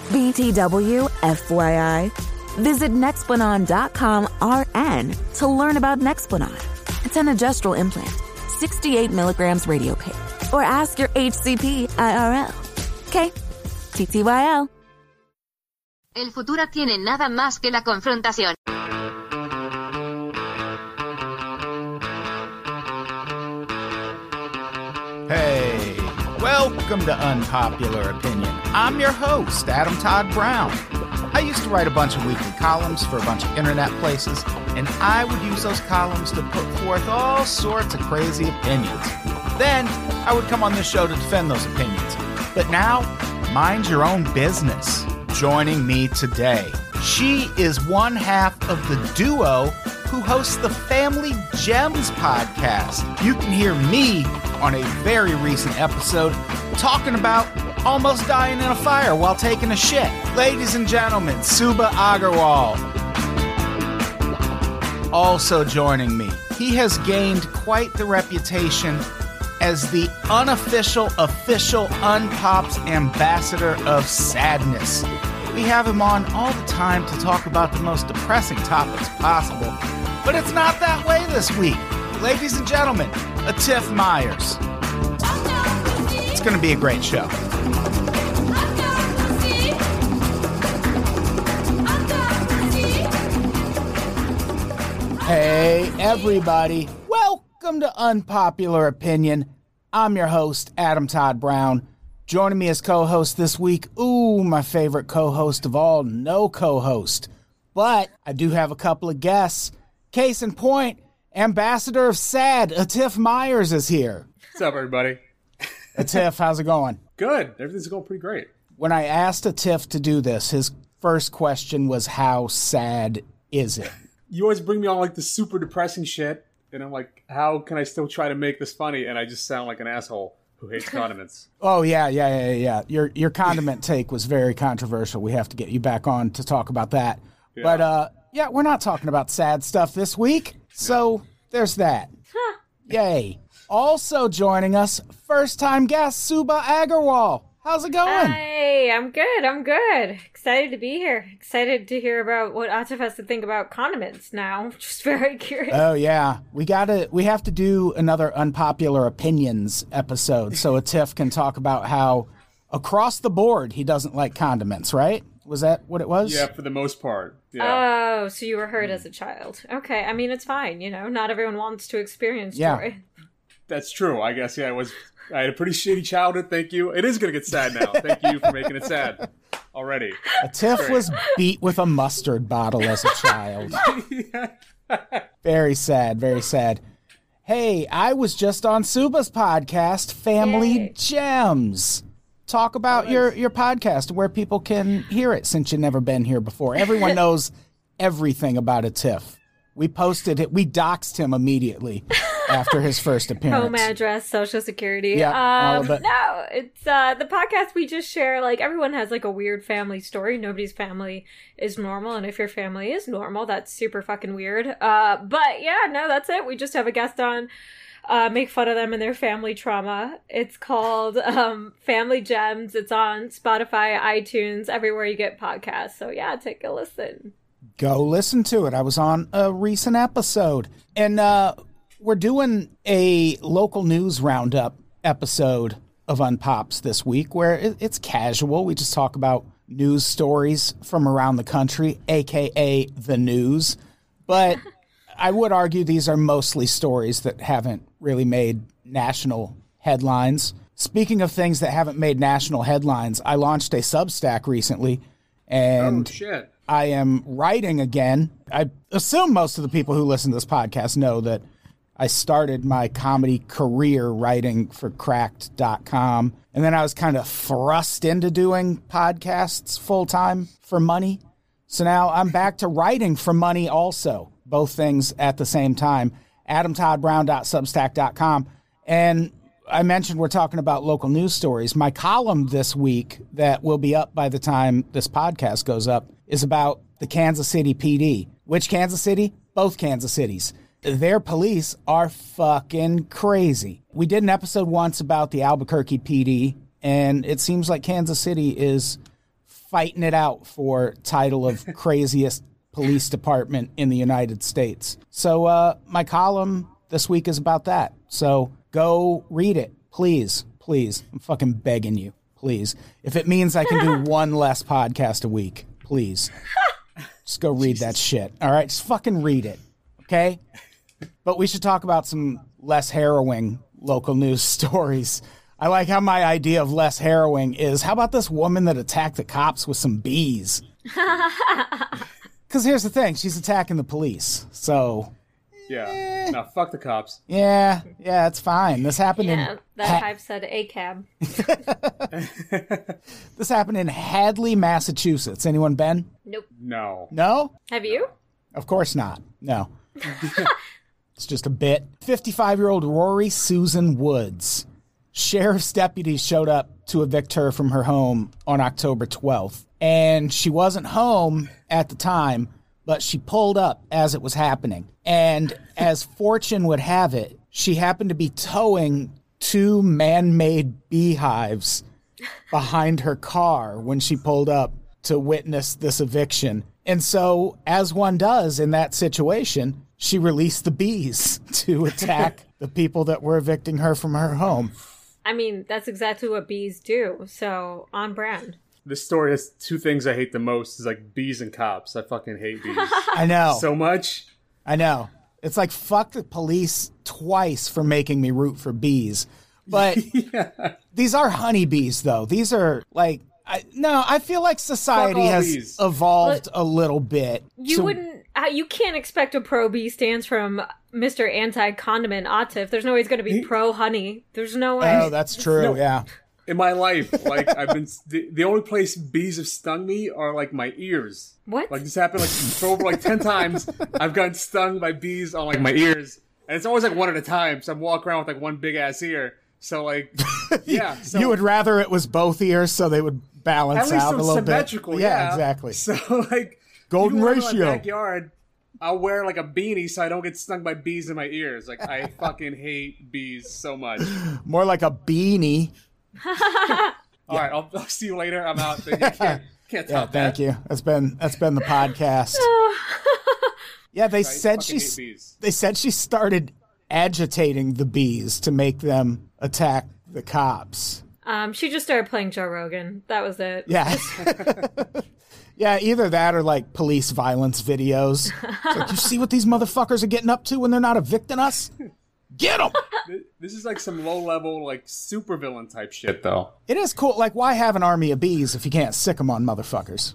BTW, FYI. Visit Nexplanon.com RN to learn about Nexplanon. It's an gestural implant, 68 milligrams radiopaque. Or ask your HCP IRL. Okay, TTYL. El futuro tiene nada más que la confrontación. Hey, welcome to Unpopular Opinion. I'm your host, Adam Todd Brown. I used to write a bunch of weekly columns for a bunch of internet places, and I would use those columns to put forth all sorts of crazy opinions. Then, I would come on this show to defend those opinions. But now, mind your own business. Joining me today, she is one half of the duo who hosts the Family Gems podcast. You can hear me on a very recent episode talking about almost dying in a fire while taking a shit. Ladies and gentlemen, Subha Agarwal. Also joining me, he has gained quite the reputation as the unofficial, official Unpops ambassador of sadness. We have him on all the time to talk about the most depressing topics possible, but it's not that way this week. Ladies and gentlemen, Atif Myers. It's going to be a great show. Hey, everybody. Welcome to Unpopular Opinion. I'm your host, Adam Todd Brown. Joining me as co-host this week, my favorite co-host of all, no co-host. But I do have a couple of guests. Case in point, Ambassador of SAD, Atif Myers is here. What's up, everybody? Atif, how's it going? Good. Everything's going pretty great. When I asked Atif to do this, his first question was, how sad is it? You always bring me on like the super depressing shit, and I'm like, how can I still try to make this funny? And I just sound like an asshole who hates condiments. Oh, yeah. Your condiment take was very controversial. We have to get you back on to talk about that. Yeah. But, we're not talking about sad stuff this week. So there's that. Yay. Also joining us, first-time guest, Subha Agarwal. How's it going? Hi, I'm good. Excited to be here. Excited to hear about what Atif has to think about condiments now. Just very curious. Oh, yeah. We have to do another Unpopular Opinions episode so Atif can talk about how, across the board, he doesn't like condiments, right? Was that what it was? Yeah, for the most part. Yeah. Oh, so you were hurt as a child. Okay, I mean, it's fine, not everyone wants to experience joy. That's true, I guess. Yeah, I had a pretty shitty childhood, thank you. It is going to get sad now. Thank you for making it sad already. Atif was beat with a mustard bottle as a child. Very sad, very sad. Hey, I was just on Subha's podcast, Family Gems. Talk about your podcast, where people can hear it since you've never been here before. Everyone knows everything about Atif. We posted it. We doxed him immediately after his first appearance. Home address, social security. Yeah, all of it. No, it's the podcast we just share. Like, everyone has like a weird family story. Nobody's family is normal, and if your family is normal, that's super fucking weird. But yeah, no, that's it. We just have a guest on. Make fun of them and their family trauma. It's called Family Gems. It's on Spotify, iTunes, everywhere you get podcasts. So yeah, take a listen. Go listen to it. I was on a recent episode. And we're doing a local news roundup episode of Unpops this week where it's casual. We just talk about news stories from around the country, a.k.a. the news. But I would argue these are mostly stories that haven't really made national headlines. Speaking of things that haven't made national headlines, I launched a Substack recently, and shit. I am writing again. I assume most of the people who listen to this podcast know that I started my comedy career writing for Cracked.com, and then I was kind of thrust into doing podcasts full-time for money. So now I'm back to writing for money also. Both things at the same time, adamtoddbrown.substack.com. And I mentioned we're talking about local news stories. My column this week that will be up by the time this podcast goes up is about the Kansas City PD. Which Kansas City? Both Kansas Cities. Their police are fucking crazy. We did an episode once about the Albuquerque PD, and it seems like Kansas City is fighting it out for title of craziest police department in the United States. So my column this week is about that. So go read it, please. Please. I'm fucking begging you, please. If it means I can do one less podcast a week, please. Just go read that shit. All right? Just fucking read it, okay? But we should talk about some less harrowing local news stories. I like how my idea of less harrowing is, how about this woman that attacked the cops with some bees? Because here's the thing, she's attacking the police, so... Yeah. No, fuck the cops. Yeah, it's fine. This happened in... that hive said a cab. This happened in Hadley, Massachusetts. Anyone been? Nope. No. No? Have you? Of course not. No. It's just a bit. 55-year-old Rory Susan Woods. Sheriff's deputies showed up to evict her from her home on October 12th. And she wasn't home at the time, but she pulled up as it was happening. And as fortune would have it, she happened to be towing 2 man-made beehives behind her car when she pulled up to witness this eviction. And so, as one does in that situation, she released the bees to attack the people that were evicting her from her home. I mean, that's exactly what bees do, so on brand. This story has 2 things I hate the most, is like bees and cops. I fucking hate bees. I know. So much. I know. It's like, fuck the police twice for making me root for bees. But these are honeybees, though. These are, like, I feel like society has bees. evolved a little bit. You can't expect a pro-bee stance from Mr. Anti-Condiment Atif. There's no way he's going to be pro-honey. There's no way. Oh, that's true, yeah. In my life, like, I've been... The only place bees have stung me are, like, my ears. What? Like, this happened, like, for over, like, 10 times. I've gotten stung by bees on, like, my ears. And it's always, like, one at a time. So I'm walking around with, like, one big-ass ear. So, like, yeah. So, you would rather it was both ears so they would balance out a little bit. Symmetrical, yeah, exactly. So, like... Golden ratio. In my backyard, I'll wear, like, a beanie so I don't get stung by bees in my ears. Like, I fucking hate bees so much. More like a beanie. All right, I'll see you later. I'm out. You can't top thank that. you. That's been the podcast. Yeah, they said she started agitating the bees to make them attack the cops. She just started playing Joe Rogan. That was it. Yeah. Yeah, either that or, like, police violence videos. It's like, you see what these motherfuckers are getting up to when they're not evicting us? Get them! This is like some low-level, like, supervillain type shit, though. It is cool. Like, why have an army of bees if you can't sick them on motherfuckers?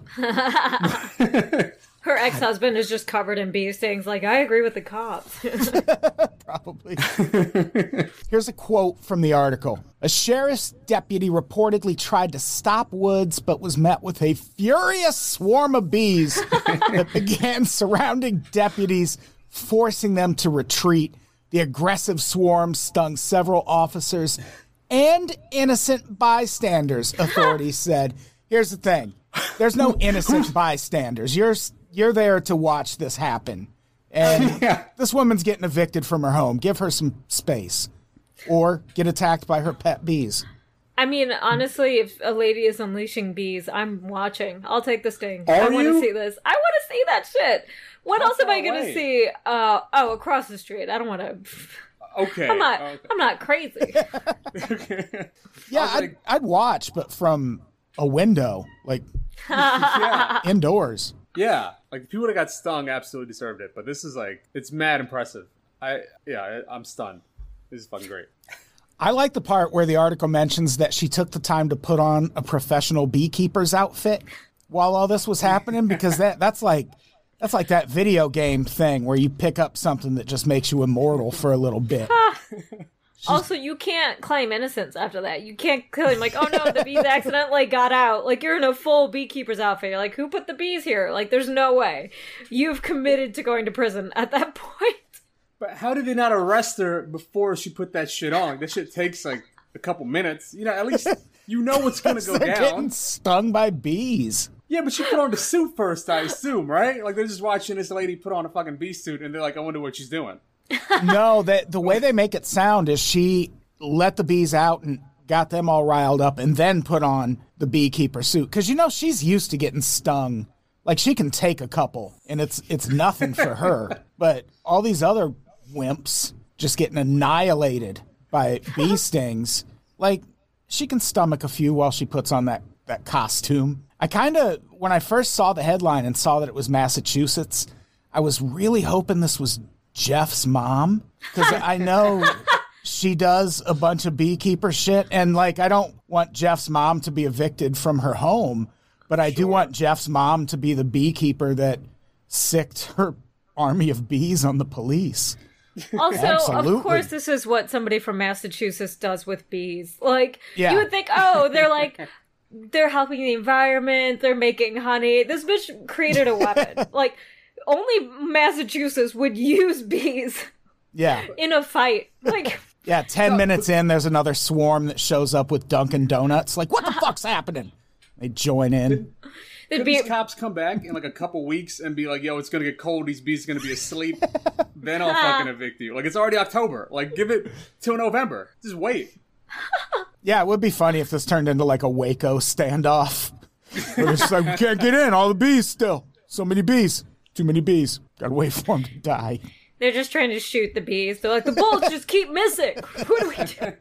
Her ex-husband is just covered in bee stings, like, I agree with the cops. Probably. Here's a quote from the article. A sheriff's deputy reportedly tried to stop Woods, but was met with a furious swarm of bees that began surrounding deputies, forcing them to retreat. The aggressive swarm stung several officers and innocent bystanders, authorities said. Here's the thing. There's no innocent bystanders. You're there to watch this happen. And this woman's getting evicted from her home. Give her some space. Or get attacked by her pet bees. I mean, honestly, if a lady is unleashing bees, I'm watching. I'll take the sting. I want to see this. I want to see that shit. What else am I going to see? Across the street. I don't want to... Okay. I'm not crazy. Okay. Yeah, I'd watch, but from a window. Like, indoors. Yeah. Like, the people that got stung absolutely deserved it. But this is, like, it's mad impressive. I'm stunned. This is fucking great. I like the part where the article mentions that she took the time to put on a professional beekeeper's outfit while all this was happening, because that's like that video game thing where you pick up something that just makes you immortal for a little bit. Also, you can't claim innocence after that. You can't claim, like, oh no, the bees accidentally got out. Like, you're in a full beekeeper's outfit. You're like, who put the bees here? Like, there's no way. You've committed to going to prison at that point. But how did they not arrest her before she put that shit on? This shit takes, like, a couple minutes. You know, at least you know what's going to go They're down. getting stung by bees. Yeah, but she put on the suit first, I assume, right? Like, they're just watching this lady put on a fucking bee suit, and they're like, I wonder what she's doing. No, the way they make it sound is she let the bees out and got them all riled up and then put on the beekeeper suit. Because, you know, she's used to getting stung. Like, she can take a couple, and it's nothing for her. But all these other wimps just getting annihilated by bee stings, like, she can stomach a few while she puts on that costume. I kind of, when I first saw the headline and saw that it was Massachusetts, I was really hoping this was Jeff's mom, because I know she does a bunch of beekeeper shit, and, like, I don't want Jeff's mom to be evicted from her home, but I do want Jeff's mom to be the beekeeper that sicked her army of bees on the police. Also, Absolutely. of course, this is what somebody from Massachusetts does with bees. Like, Yeah. you would think, oh, they're helping the environment, they're making honey. This bitch created a weapon. Like, only Massachusetts would use bees Yeah. in a fight. Like, Yeah, 10 minutes in, there's another swarm that shows up with Dunkin' Donuts. Like, what the fuck's happening? They join in. it'd Could be these cops come back in like a couple weeks and be like, yo, it's gonna get cold, these bees are gonna be asleep, then I'll fucking evict you. Like, it's already October. Like, give it till November. Just wait. Yeah, it would be funny if this turned into like a Waco standoff. Where it's like, we can't get in, all the bees still. So many bees. Too many bees. Gotta wait for them to die. they're just trying to shoot the bees. They're like, the bullets just keep missing. What do we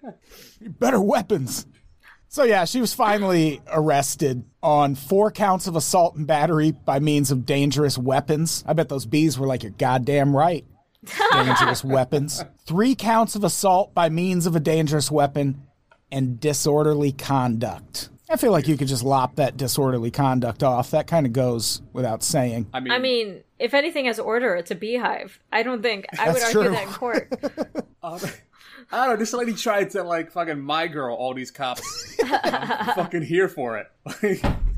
do? Better weapons. So yeah, she was finally arrested on 4 counts of assault and battery by means of dangerous weapons. I bet those bees were like, you're goddamn right. Dangerous weapons. 3 counts of assault by means of a dangerous weapon and disorderly conduct. I feel like you could just lop that disorderly conduct off. That kind of goes without saying. I mean, if anything has order, it's a beehive. I don't think I would That's argue true. that in court. I don't know, this lady tried to, like, fucking my girl all these cops. I'm fucking here for it.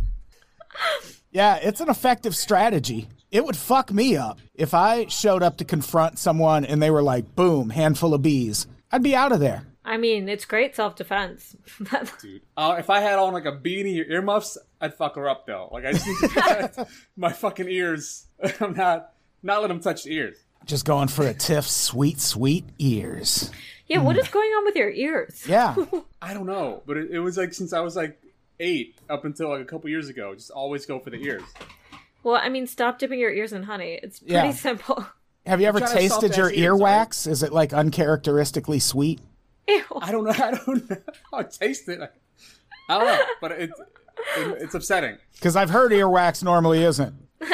Yeah, it's an effective strategy. It would fuck me up if I showed up to confront someone and they were like, boom, handful of bees. I'd be out of there. I mean, it's great self-defense. Dude. If I had on, like, a beanie or earmuffs, I'd fuck her up, though. Like, I just need to protect my fucking ears. I'm not letting them touch the ears. Just going for a Tiff sweet, sweet ears. Yeah, what is going on with your ears? Yeah. I don't know, but it was, like, since I was, like, 8 up until, like, a couple years ago, just always go for the ears. Well, I mean, stop dipping your ears in honey. It's pretty Yeah. simple. Have you ever I'm trying to tasted your soft-ass ears, earwax? Is it like uncharacteristically sweet? Ew. I don't know. I taste it. I don't know, but it's upsetting. Because I've heard earwax normally isn't.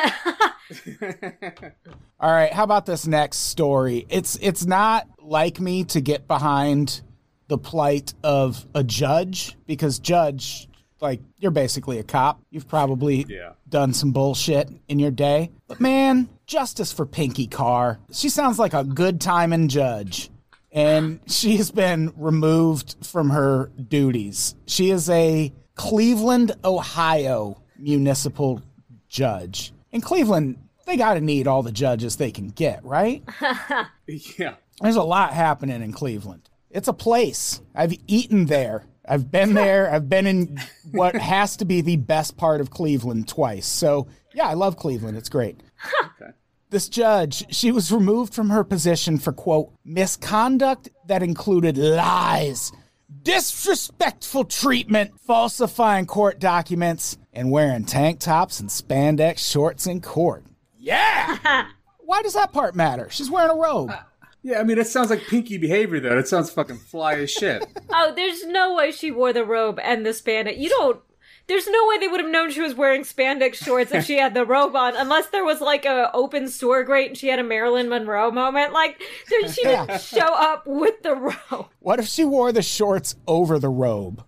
All right, how about this next story? It's not like me to get behind the plight of a judge, because judge, like, you're basically a cop. You've probably done some bullshit in your day. But man, justice for Pinky Carr. She sounds like a good timing judge. And she has been removed from her duties. She is a Cleveland, Ohio municipal judge. In Cleveland, they got to need all the judges they can get, right? Yeah. There's a lot happening in Cleveland. It's a place. I've eaten there. I've been there. I've been in what has to be the best part of Cleveland twice. So, yeah, I love Cleveland. It's great. Okay. This judge, she was removed from her position for, quote, misconduct that included lies, disrespectful treatment, falsifying court documents, and wearing tank tops and spandex shorts in court. Yeah! Why does that part matter? She's wearing a robe. Yeah, I mean, it sounds like pinky behavior, though. It sounds fucking fly as shit. Oh, there's no way she wore the robe and the spandex. There's no way they would have known she was wearing spandex shorts if she had the robe on, unless there was like a open store grate and she had a Marilyn Monroe moment. Like, she didn't show up with the robe. What if she wore the shorts over the robe?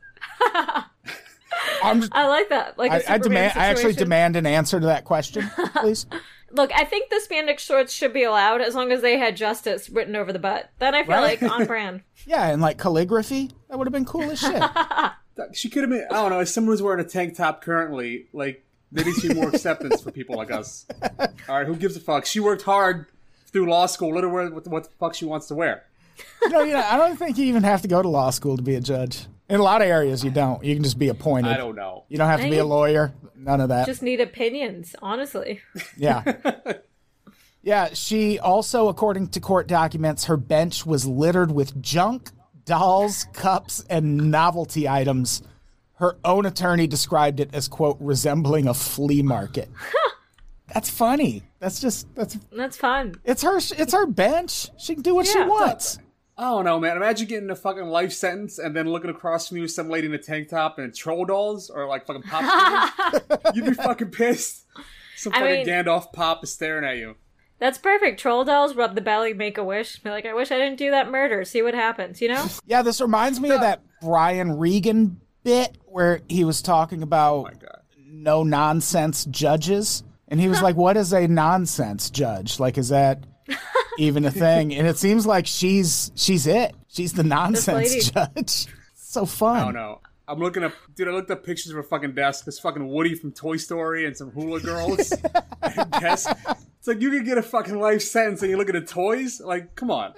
I like that. Like, I actually demand an answer to that question, please. Look, I think the spandex shorts should be allowed as long as they had justice written over the butt. Then I feel Right? like on brand. Yeah, and like calligraphy, that would have been cool as shit. She could have been, I don't know, if someone was wearing a tank top currently, like, there needs to be more acceptance for people like us. All right, who gives a fuck? She worked hard through law school. Let her wear what the fuck she wants to wear. No, I don't think you even have to go to law school to be a judge. In a lot of areas, you don't. You can just be appointed. I don't know. You don't have to be a lawyer. None of that. Just need opinions, honestly. Yeah. Yeah, she also, according to court documents, her bench was littered with junk, dolls, cups, and novelty items her own attorney described it as, quote, resembling a flea market. That's funny. That's fun. It's her bench. She can do what she wants. I don't know, man. Imagine getting a fucking life sentence and then looking across from you, some lady in a tank top and troll dolls or like fucking popsicles. You'd be fucking pissed. Some fucking Gandalf pop is staring at you. That's perfect. Troll dolls, rub the belly, make a wish. Be like, I wish I didn't do that murder. See what happens, you know? Yeah, this reminds me of that Brian Regan bit where he was talking about no-nonsense judges. And he was like, what is a nonsense judge? Like, is that even a thing? And it seems like she's it. She's the nonsense judge. So fun. I don't know. I'm looking up, dude, I looked up pictures of her fucking desk. There's fucking Woody from Toy Story and some hula girls. It's like, you could get a fucking life sentence and you look at the toys? Like, come on.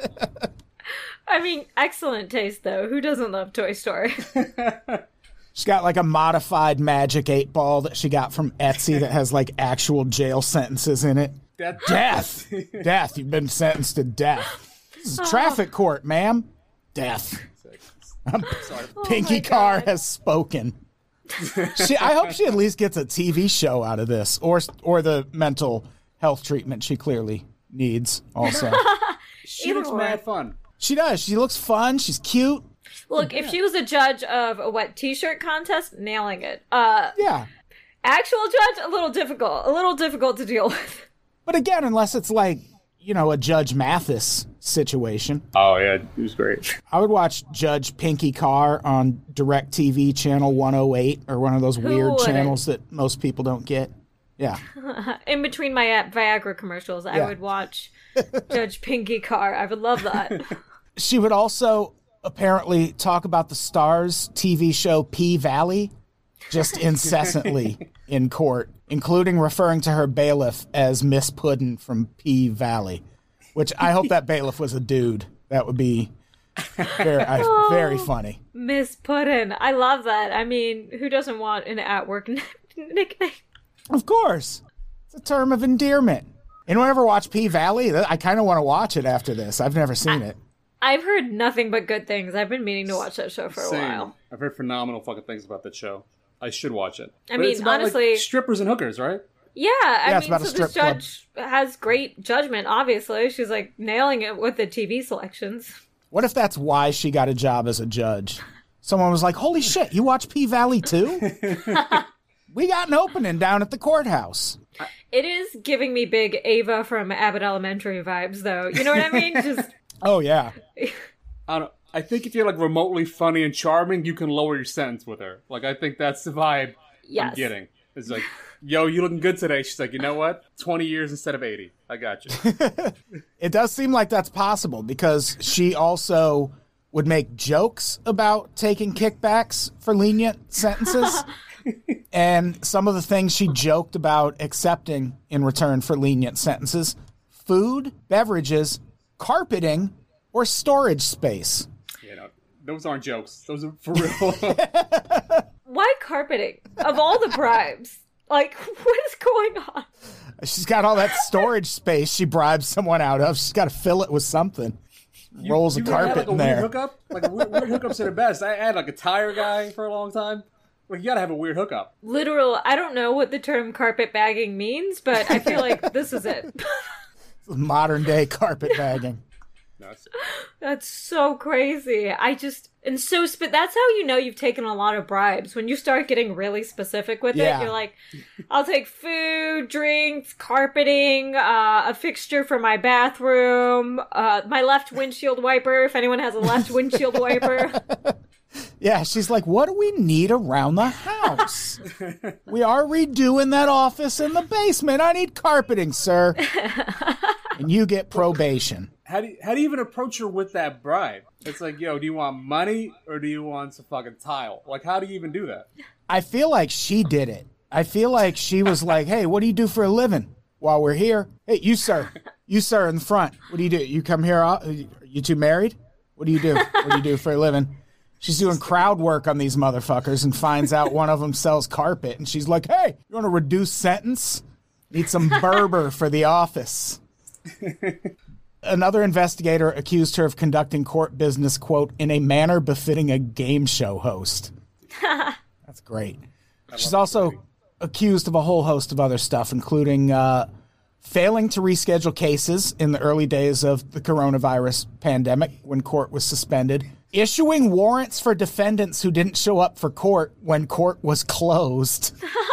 I mean, excellent taste, though. Who doesn't love Toy Story? She's got like a modified Magic 8 Ball that she got from Etsy that has like actual jail sentences in it. Death. Death. You've been sentenced to death. This is traffic court, ma'am. Death. Pinky Carr has spoken. I hope she at least gets a TV show out of this, or the mental health treatment she clearly needs also. She looks mad fun. She does. She looks fun. She's cute. Look, if she was a judge of a wet t-shirt contest, nailing it. Yeah. Actual judge, a little difficult to deal with. But again, unless it's like, you know, a Judge Mathis situation. Oh, yeah, he was great. I would watch Judge Pinky Carr on DirecTV channel 108 or one of those weird channels that most people don't get. Yeah. In between my Viagra commercials, I would watch Judge Pinky Carr. I would love that. She would also apparently talk about the Starz TV show P-Valley just incessantly in court, including referring to her bailiff as Miss Puddin' from P-Valley, which I hope that bailiff was a dude. That would be very funny. Miss Puddin'. I love that. I mean, who doesn't want an at-work nickname? Of course. It's a term of endearment. Anyone ever watch P-Valley? I kind of want to watch it after this. I've never seen it. I've heard nothing but good things. I've been meaning to watch that show for a while. I've heard phenomenal fucking things about that show. I should watch it. I mean, it's about, honestly, like, strippers and hookers, right? Yeah, I mean, it's about so a strip this judge has great judgment, obviously. She's, like, nailing it with the TV selections. What if that's why she got a job as a judge? Someone was like, holy shit, you watch P-Valley too? We got an opening down at the courthouse. It is giving me big Ava from Abbott Elementary vibes, though. You know what I mean? Just... Oh, yeah. I think if you're, like, remotely funny and charming, you can lower your sentence with her. Like, I think that's the vibe I'm getting. It's like, yo, you looking good today. She's like, you know what? 20 years instead of 80. I got you. It does seem like that's possible because she also would make jokes about taking kickbacks for lenient sentences. And some of the things she joked about accepting in return for lenient sentences: food, beverages, carpeting, or storage space. Those aren't jokes. Those are for real. Why carpeting? Of all the bribes. Like, what is going on? She's got all that storage space she bribes someone out of. She's got to fill it with something. Rolls of carpet in there. Weird hookup? Like, weird hookups are the best. I had, like, a tire guy for a long time. Like, you gotta have a weird hookup. Literal, I don't know what the term carpet bagging means, but I feel like this is it. Modern day carpet bagging. That's so crazy. That's how you know you've taken a lot of bribes. When you start getting really specific with it, you're like, I'll take food, drinks, carpeting, a fixture for my bathroom, my left windshield wiper, if anyone has a left windshield wiper. Yeah, she's like, what do we need around the house? We are redoing that office in the basement. I need carpeting, sir. And you get probation. How do you even approach her with that bribe? It's like, yo, do you want money or do you want some fucking tile? Like, how do you even do that? I feel like she did it. I feel like she was like, hey, what do you do for a living while we're here? Hey, you, sir. You, sir, in the front. What do you do? You come here? Are you two married? What do you do? What do you do for a living? She's doing crowd work on these motherfuckers and finds out one of them sells carpet. And she's like, hey, you want a reduced sentence? Need some Berber for the office. Another investigator accused her of conducting court business, quote, in a manner befitting a game show host. That's That's great. She's also accused of a whole host of other stuff, including failing to reschedule cases in the early days of the coronavirus pandemic when court was suspended, issuing warrants for defendants who didn't show up for court when court was closed.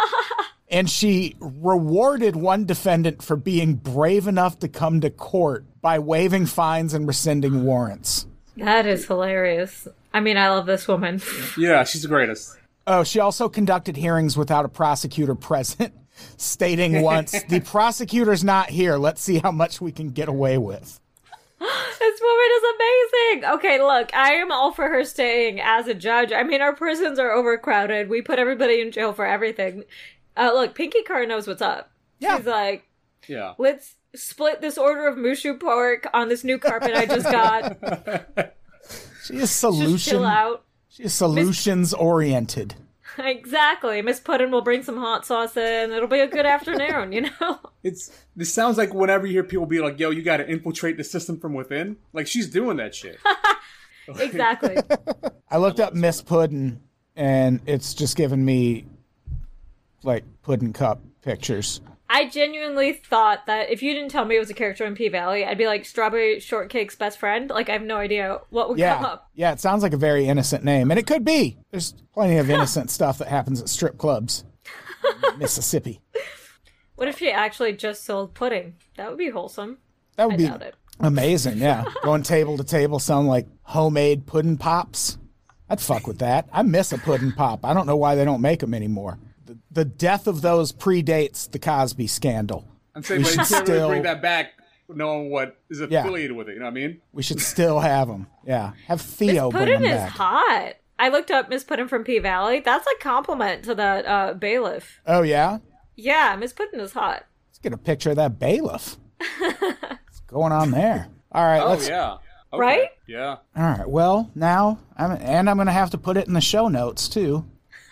And she rewarded one defendant for being brave enough to come to court by waiving fines and rescinding warrants. That is hilarious. I mean, I love this woman. Yeah, she's the greatest. Oh, she also conducted hearings without a prosecutor present, stating once, "The prosecutor's not here. Let's see how much we can get away with." This woman is amazing. Okay, look, I am all for her staying as a judge. I mean, our prisons are overcrowded. We put everybody in jail for everything. Look, Pinky Carr knows what's up. Yeah. She's like, Yeah. let's split this order of Mushu pork on this new carpet I just got. She is Just chill out. She is solutions oriented. Exactly. Miss Puddin will bring some hot sauce in. It'll be a good afternoon, you know? This sounds like whenever you hear people be like, yo, you gotta infiltrate the system from within. Like, she's doing that shit. Exactly. I looked up Miss Puddin, and it's just given me, like, pudding cup pictures. I genuinely thought that if you didn't tell me it was a character in P-Valley, I'd be like, Strawberry Shortcake's best friend? Like, I have no idea what would come up. Yeah, it sounds like a very innocent name, and it could be. There's plenty of innocent stuff that happens at strip clubs in Mississippi. What if she actually just sold pudding? That would be wholesome. That would I be doubt it. amazing, yeah. Going table to table, selling like homemade pudding pops. I'd fuck with that. I miss a pudding pop. I don't know why they don't make them anymore. The death of those predates the Cosby scandal. I'm saying, but you can't really bring that back knowing what is affiliated with it, you know what I mean? We should still have them. Yeah. Have Theo Miss bring them Puddin is back. hot. I looked up Miss Puddin from P-Valley. That's a compliment to that bailiff. Oh, yeah? Yeah, Miss Puddin is hot. Let's get a picture of that bailiff. What's going on there? All right. Oh, yeah. Okay. Right? Yeah. All right. Well, now, I'm going to have to put it in the show notes, too.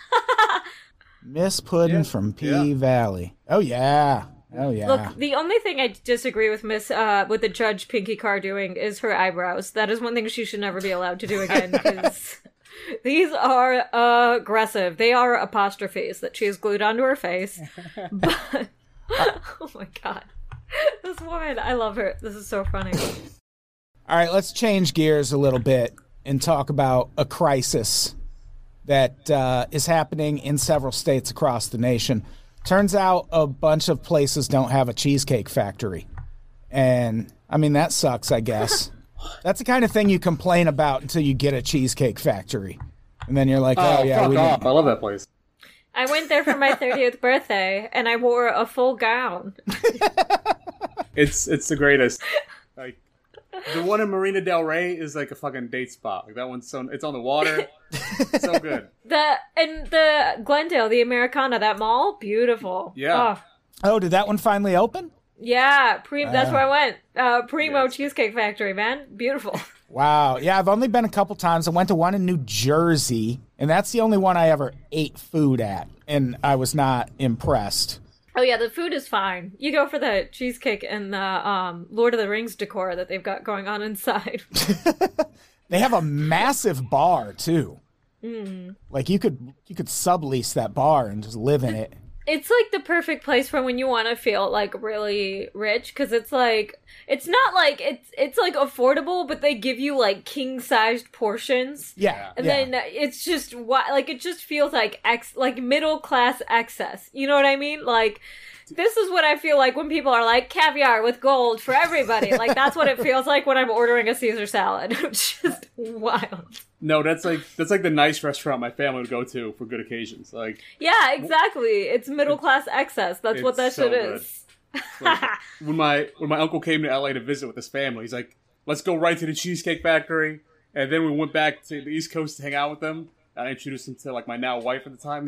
Miss Puddin from P-Valley. Oh, yeah. Oh, yeah. Look, the only thing I disagree with with the Judge Pinky Carr doing is her eyebrows. That is one thing she should never be allowed to do again, because these are aggressive. They are apostrophes that she has glued onto her face. But, oh my god. This woman, I love her. This is so funny. All right, let's change gears a little bit and talk about a crisis that is happening in several states across the nation. Turns out a bunch of places don't have a cheesecake factory. And, I mean, that sucks, I guess. That's the kind of thing you complain about until you get a cheesecake factory. And then you're like, oh yeah. Fuck off. I love that place. I went there for my 30th birthday, and I wore a full gown. It's the greatest. Like, the one in Marina Del Rey is like a fucking date spot. Like, that one's it's on the water. So good. The Glendale, the Americana, that mall, beautiful. Yeah. Oh, did that one finally open? Yeah, that's where I went. Primo Cheesecake Factory, man. Beautiful. Wow. Yeah, I've only been a couple times. I went to one in New Jersey, and that's the only one I ever ate food at, and I was not impressed. Oh, yeah, the food is fine. You go for the cheesecake and the Lord of the Rings decor that they've got going on inside. They have a massive bar, too. Mm. Like, you could sublease that bar and just live in it. It's like the perfect place for when you want to feel like really rich, because it's like, it's not like, it's like affordable, but they give you like king-sized portions. Yeah. And then it's just, like, it just feels like middle-class excess. You know what I mean? Like, this is what I feel like when people are like, caviar with gold for everybody. Like, that's what it feels like when I'm ordering a Caesar salad. It's just wild. No, that's like the nice restaurant my family would go to for good occasions. Like, yeah, exactly. It's middle class excess. That's what that shit is. Like, when my uncle came to LA to visit with his family, he's like, "Let's go right to the Cheesecake Factory." And then we went back to the East Coast to hang out with them. I introduced him to like my now wife at the time. He's like,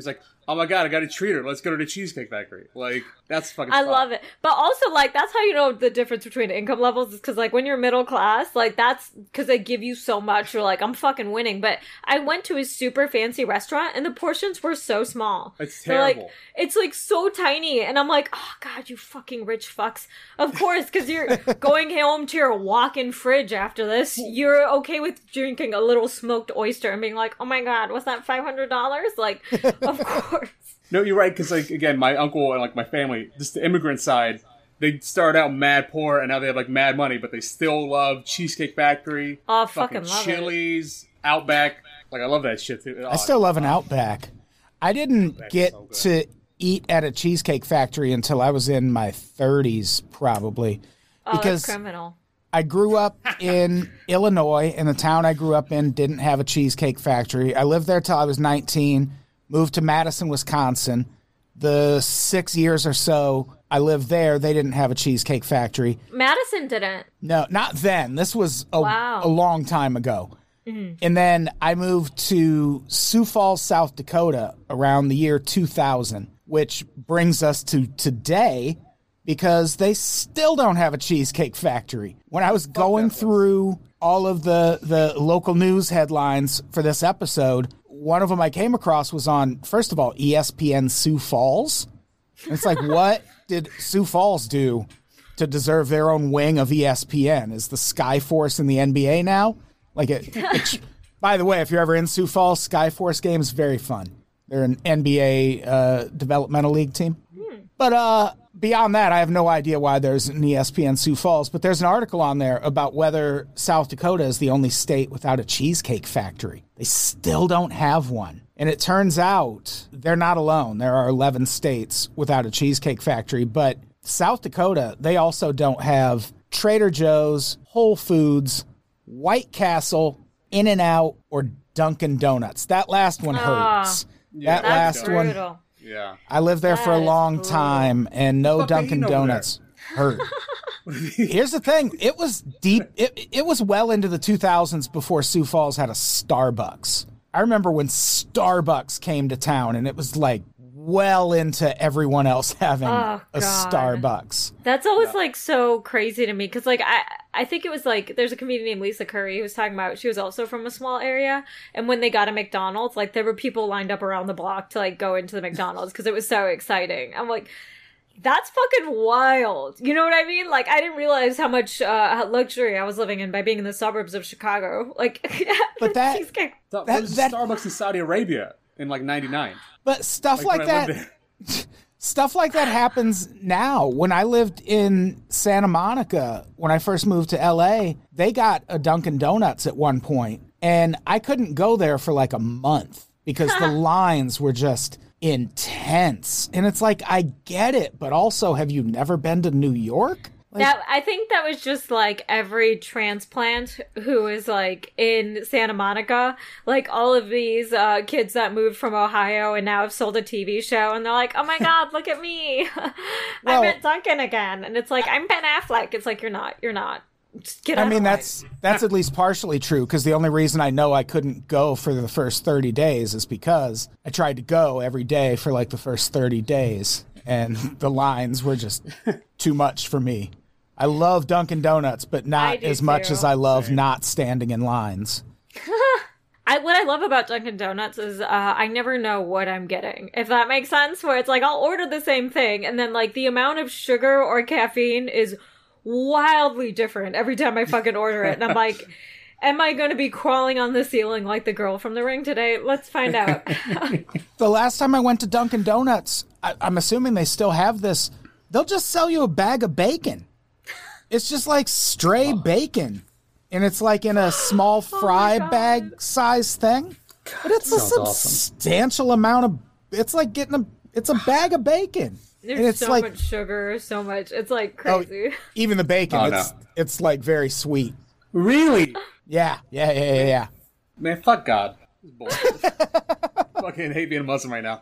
oh my god, I gotta treat her. Let's go to the Cheesecake Factory. Like, that's fucking I fun. love it. But also, like, that's how you know the difference between income levels is because, like, when you're middle class, like, that's because they give you so much. You're like, I'm fucking winning. But I went to a super fancy restaurant and the portions were so small. It's They're terrible. like, it's like so tiny. And I'm like, oh god, you fucking rich fucks. Of course, because you're going home to your walk-in fridge after this. You're okay with drinking a little smoked oyster and being like, oh my god, was that $500? Like, of course. No, you're right, because, like, again, my uncle and, like, my family, just the immigrant side, they started out mad poor, and now they have, like, mad money, but they still love Cheesecake Factory. Oh, fucking love Chili's, Outback. Like, I love that shit, too. I still love an Outback. I didn't get to eat at a Cheesecake Factory until I was in my 30s, probably. Oh, because that's criminal. I grew up in Illinois, and the town I grew up in didn't have a Cheesecake Factory. I lived there till I was 19, moved to Madison, Wisconsin. The 6 years or so I lived there, they didn't have a Cheesecake Factory. Madison didn't. No, not then. This was a Wow. long time ago. And then I moved to Sioux Falls, South Dakota around the year 2000, which brings us to today because they still don't have a Cheesecake Factory. When I was going through all of the local news headlines for this episode, one of them I came across was on, first of all, ESPN Sioux Falls. And it's like, what did Sioux Falls do to deserve their own wing of ESPN? Is the Skyforce in the NBA now? Like, by the way, if you're ever in Sioux Falls, Skyforce game is very fun. They're an NBA developmental league team. But beyond that, I have no idea why there's an ESPN Sioux Falls. But there's an article on there about whether South Dakota is the only state without a Cheesecake Factory. They still don't have one. And it turns out they're not alone. There are 11 states without a Cheesecake Factory. But South Dakota, they also don't have Trader Joe's, Whole Foods, White Castle, In-N-Out, or Dunkin' Donuts. That last one hurts. Yeah, that last one. Brutal. Yeah. I lived there for a That is long brutal. time, and no What the fuck they Dunkin' eating over Donuts hurt. Here's the thing. It was deep. It was well into the 2000s before Sioux Falls had a Starbucks. I remember when Starbucks came to town, and it was like well into everyone else having Oh, a God. Starbucks. That's always like so crazy to me because like I think it was like there's a comedian named Lisa Curry who was talking about she was also from a small area, and when they got a McDonald's, like there were people lined up around the block to like go into the McDonald's because it was so exciting. I'm like, that's fucking wild. You know what I mean? Like I didn't realize how much luxury I was living in by being in the suburbs of Chicago. Like, But that- cheesecake. There That- was that- Starbucks in Saudi Arabia in, like, 99. But stuff like when I lived that. there. Stuff like that happens now. When I lived in Santa Monica, when I first moved to LA, they got a Dunkin' Donuts at one point, and I couldn't go there for like a month because the lines were just intense. And it's like, I get it, but also, have you never been to New York? That I think that was just like every transplant who is like in Santa Monica, like all of these kids that moved from Ohio and now have sold a TV show, and they're like, "Oh my God, look at me! Well- I'm at Dunkin' again," and it's like, "I'm Ben Affleck." It's like you're not. Just get out I mean, of line. that's at least partially true, because the only reason I know I couldn't go for the first 30 days is because I tried to go every day for like the first 30 days, and the lines were just too much for me. I love Dunkin' Donuts, but I not do as much too. as I love not standing in lines. What I love about Dunkin' Donuts is I never know what I'm getting, if that makes sense, where it's like I'll order the same thing and then like the amount of sugar or caffeine is wildly different every time I fucking order it, and I'm like, am I going to be crawling on the ceiling like the girl from The Ring today? Let's find out. The last time I went to Dunkin' Donuts, I'm assuming they still have this, they'll just sell you a bag of bacon. It's just like stray bacon. And it's like in a small fry God. bag size thing. But it's a Sounds awesome. substantial amount of, it's like it's a bag of bacon. There's and it's so like, much sugar, so much. It's like oh, crazy. even the bacon, Oh, no. it's like very sweet. Really? Yeah. Man, fuck God. This is bullshit. Fucking hate being a Muslim right now.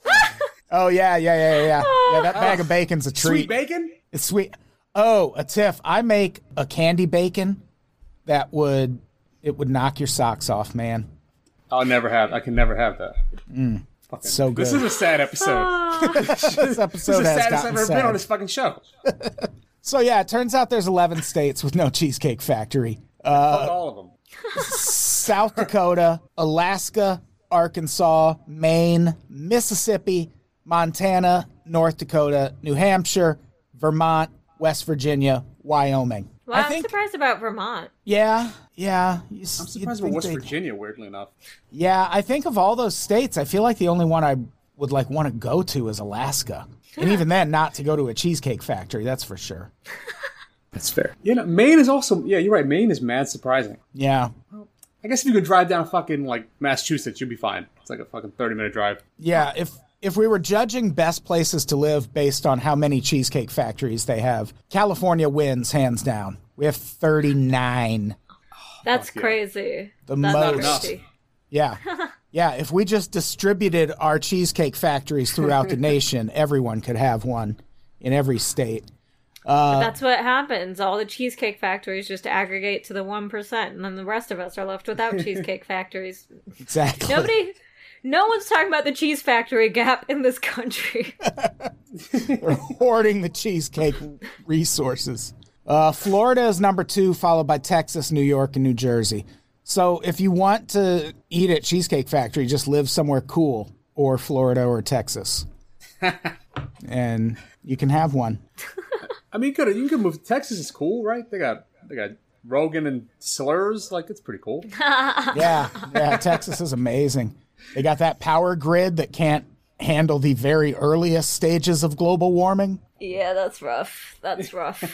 Oh, yeah. Yeah, that bag of bacon's a treat. Sweet bacon? It's sweet. Oh, a tiff. I make a candy bacon that would knock your socks off, man. I can never have that. So good. This is a sad episode. This episode This is the has saddest gotten I've ever sad. been on this fucking show. So yeah, it turns out there's 11 states with no Cheesecake Factory. Fuck all of them. South Dakota, Alaska, Arkansas, Maine, Mississippi, Montana, North Dakota, New Hampshire, Vermont, West Virginia, Wyoming. Well, I'm surprised about Vermont. Yeah. I'm surprised about West Virginia, weirdly enough. Yeah, I think of all those states, I feel like the only one I would like want to go to is Alaska. And even then, not to go to a Cheesecake Factory, that's for sure. That's fair. Maine is also, yeah, you're right. Maine is mad surprising. Yeah. I guess if you could drive down fucking, like, Massachusetts, you'd be fine. It's like a fucking 30-minute drive. Yeah, if we were judging best places to live based on how many Cheesecake Factories they have, California wins, hands down. We have 39. That's crazy. The That's most. crazy. Yeah. Yeah, if we just distributed our Cheesecake Factories throughout the nation, everyone could have one in every state. That's what happens. All the Cheesecake Factories just aggregate to the 1%, and then the rest of us are left without Cheesecake Factories. Exactly. No one's talking about the cheese factory gap in this country. They're hoarding the cheesecake resources. Florida is number 2, followed by Texas, New York, and New Jersey. So if you want to eat at Cheesecake Factory, just live somewhere cool, or Florida or Texas. And you can have one. I mean, you can move. Texas is cool, right? They got Rogan and Slurs. Like, it's pretty cool. Yeah, Texas is amazing. They got that power grid that can't handle the very earliest stages of global warming. Yeah, that's rough. That's rough.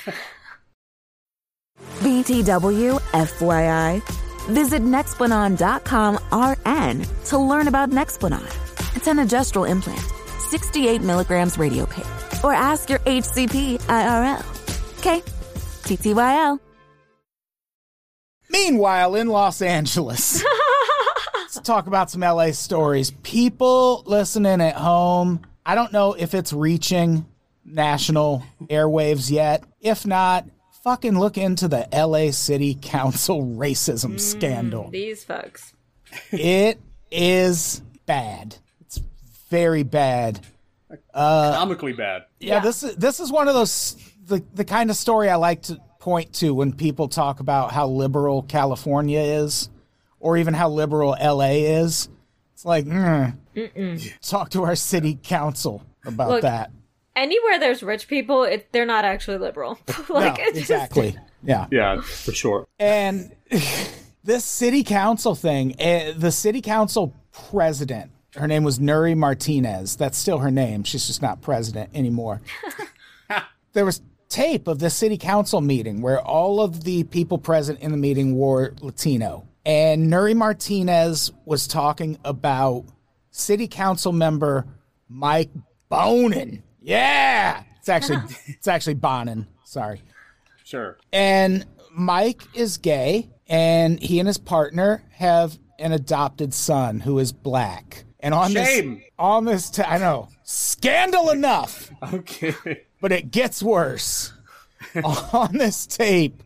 BTW, FYI. Visit Nexplanon.com RN to learn about Nexplanon. It's an progesterone implant, 68 milligrams radiopaque. Or ask your HCP IRL. Okay, TTYL. Meanwhile, in Los Angeles, let's talk about some LA stories. People listening at home, I don't know if it's reaching national airwaves yet. If not, fucking look into the LA City Council racism scandal. These folks. It is bad. It's very bad. Comically bad. Yeah, this is one of those the kind of story I like to point to when people talk about how liberal California is, or even how liberal LA is. It's like, talk to our city council about that. Anywhere there's rich people, they're not actually liberal. Exactly. Yeah, for sure. And this city council thing, the city council president, her name was Nuri Martinez. That's still her name. She's just not president anymore. There was tape of the city council meeting where all of the people present in the meeting were Latino. And Nuri Martinez was talking about city council member Mike Bonin. Yeah! It's actually Bonin. Sorry. Sure. And Mike is gay, and he and his partner have an adopted son who is black. And on Shame. I know, scandal enough. Okay. But it gets worse. On this tape,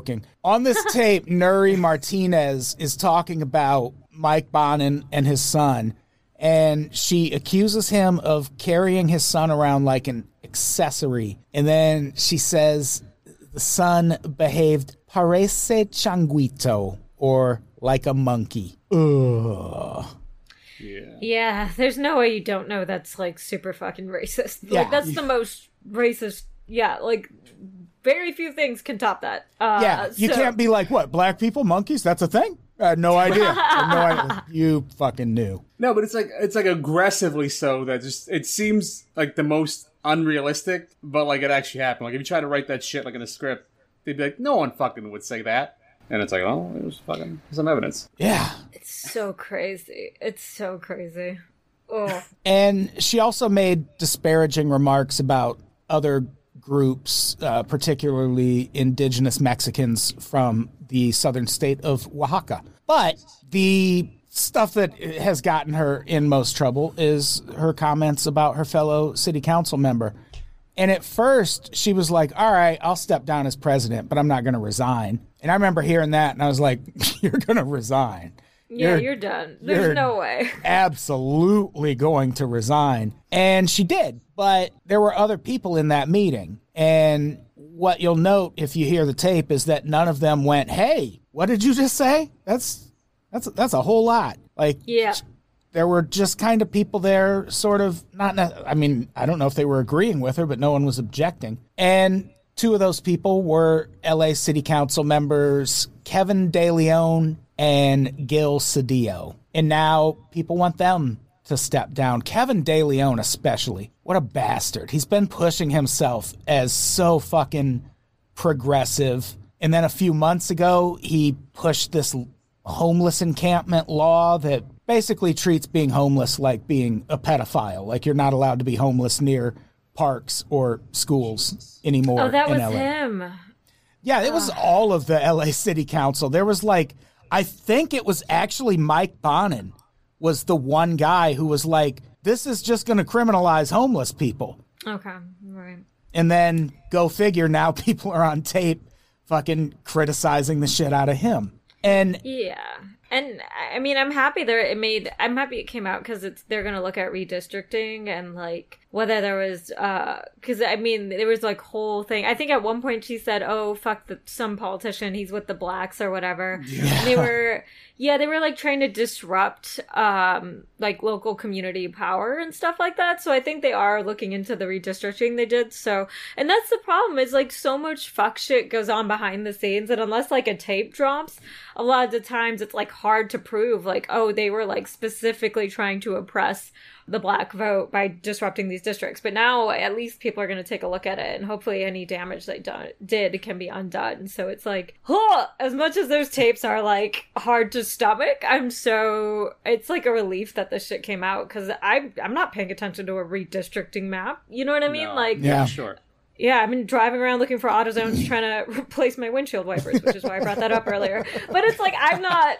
Nuri Martinez is talking about Mike Bonin and his son, and she accuses him of carrying his son around like an accessory. And then she says the son behaved parece changuito, or like a monkey. Ugh. Yeah, there's no way you don't know that's, like, super fucking racist. Yeah. Like, that's the most racist, like, very few things can top that. You can't be like, what, black people, monkeys? That's a thing? I had no idea. You fucking knew. No, but it's like aggressively so that just, it seems like the most unrealistic, but like it actually happened. Like if you try to write that shit like in a script, they'd be like, no one fucking would say that. And it's like, oh, there's fucking some evidence. Yeah. It's so crazy. It's so crazy. Oh. And she also made disparaging remarks about other groups, particularly indigenous Mexicans from the southern state of Oaxaca. But the stuff that has gotten her in most trouble is her comments about her fellow city council member. And at first, she was like, all right, I'll step down as president, but I'm not going to resign. And I remember hearing that, and I was like, you're going to resign. Yeah, you're done. There's no way. Absolutely going to resign. And she did, but there were other people in that meeting. And what you'll note if you hear the tape is that none of them went, hey, what did you just say? That's a whole lot. Like, yeah. There were just kind of people there sort of I don't know if they were agreeing with her, but no one was objecting. And two of those people were LA City Council members Kevin De Leon and Gil Cedillo. And now people want them to step down. Kevin De Leon especially. What a bastard. He's been pushing himself as so fucking progressive. And then a few months ago, he pushed this homeless encampment law that basically treats being homeless like being a pedophile. Like you're not allowed to be homeless near parks or schools anymore. Oh, that was LA. him. Yeah, it was all of the LA City Council. There was I think it was actually Mike Bonin was the one guy who was like, this is just going to criminalize homeless people. Okay, right. And then go figure, now people are on tape fucking criticizing the shit out of him. And yeah. And I mean, I'm happy it came out because they're going to look at redistricting and like whether there was, because I mean, there was like whole thing. I think at one point she said, oh, fuck some politician, he's with the blacks or whatever. Yeah. And they were like trying to disrupt like local community power and stuff like that. So I think they are looking into the redistricting they did. So, and that's the problem is like so much fuck shit goes on behind the scenes. And unless like a tape drops, a lot of the times it's like hard to prove like, oh, they were like specifically trying to oppress the black vote by disrupting these districts. But now at least people are going to take a look at it and hopefully any damage they did can be undone. So it's like, as much as those tapes are like hard to stomach, it's like a relief that this shit came out because I'm not paying attention to a redistricting map. You know what I mean? Like, yeah, sure. Yeah, I've been driving around looking for AutoZones trying to replace my windshield wipers, which is why I brought that up earlier. But it's like, I'm not...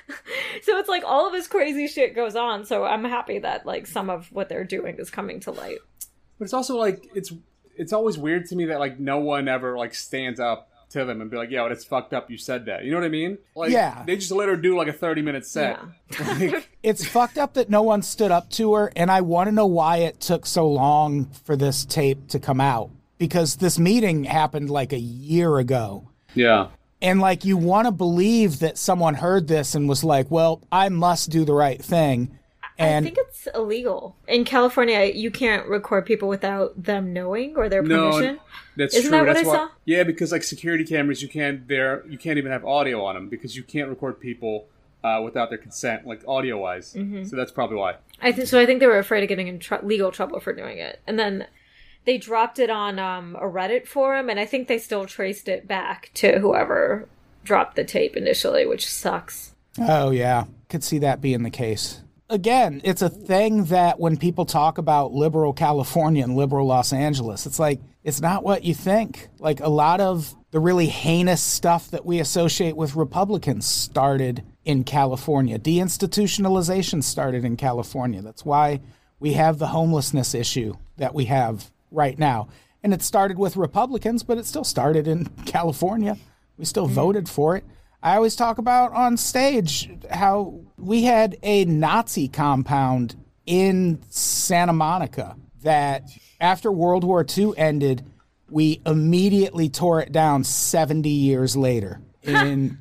So it's like all of this crazy shit goes on, so I'm happy that like some of what they're doing is coming to light. But it's also like, it's always weird to me that like no one ever like stands up to them and be like, yeah, it's fucked up you said that. You know what I mean? Like, yeah. They just let her do like a 30-minute set. Yeah. Like, it's fucked up that no one stood up to her, and I want to know why it took so long for this tape to come out. Because this meeting happened like a year ago. Yeah. And like you want to believe that someone heard this and was like, well, I must do the right thing. And I think it's illegal. In California, you can't record people without them knowing or their permission. No, that's Isn't true. That what that's I saw? Yeah, because like security cameras, you can't even have audio on them because you can't record people without their consent, like audio-wise. Mm-hmm. So that's probably why. I think they were afraid of getting in legal trouble for doing it. And then they dropped it on a Reddit forum, and I think they still traced it back to whoever dropped the tape initially, which sucks. Oh, yeah. Could see that being the case. Again, it's a thing that when people talk about liberal California and liberal Los Angeles, it's like, it's not what you think. Like, a lot of the really heinous stuff that we associate with Republicans started in California. Deinstitutionalization started in California. That's why we have the homelessness issue that we have right now. And it started with Republicans, but it still started in California. We still voted for it. I always talk about on stage how we had a Nazi compound in Santa Monica that after World War II ended, we immediately tore it down 70 years later in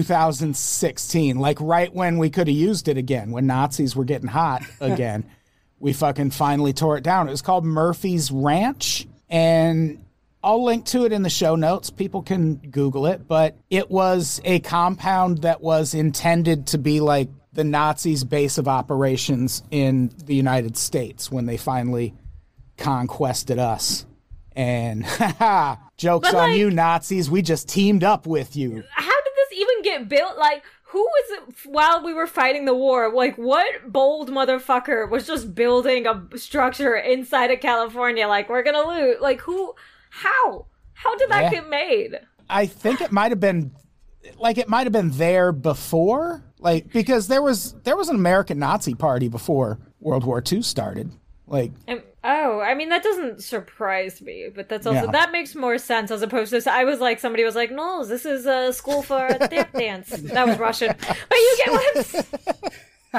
2016, like right when we could have used it again, when Nazis were getting hot again. We fucking finally tore it down. It was called Murphy's Ranch, and I'll link to it in the show notes. People can Google it, but it was a compound that was intended to be like the Nazis' base of operations in the United States when they finally conquested us. And, joke's on you, Nazis. We just teamed up with you. How did this even get built? Like, who was it while we were fighting the war? Like, what bold motherfucker was just building a structure inside of California? Like, we're gonna loot. Like, who? How? How did that get made? I think it might have been, like, it might have been there before. Like, because there was an American Nazi Party before World War II started. Like, Oh, I mean, that doesn't surprise me, but that's also, that makes more sense as opposed to, I was like, somebody was like, no, this is a school for tap dance. That was Russian. But you get what I'm saying?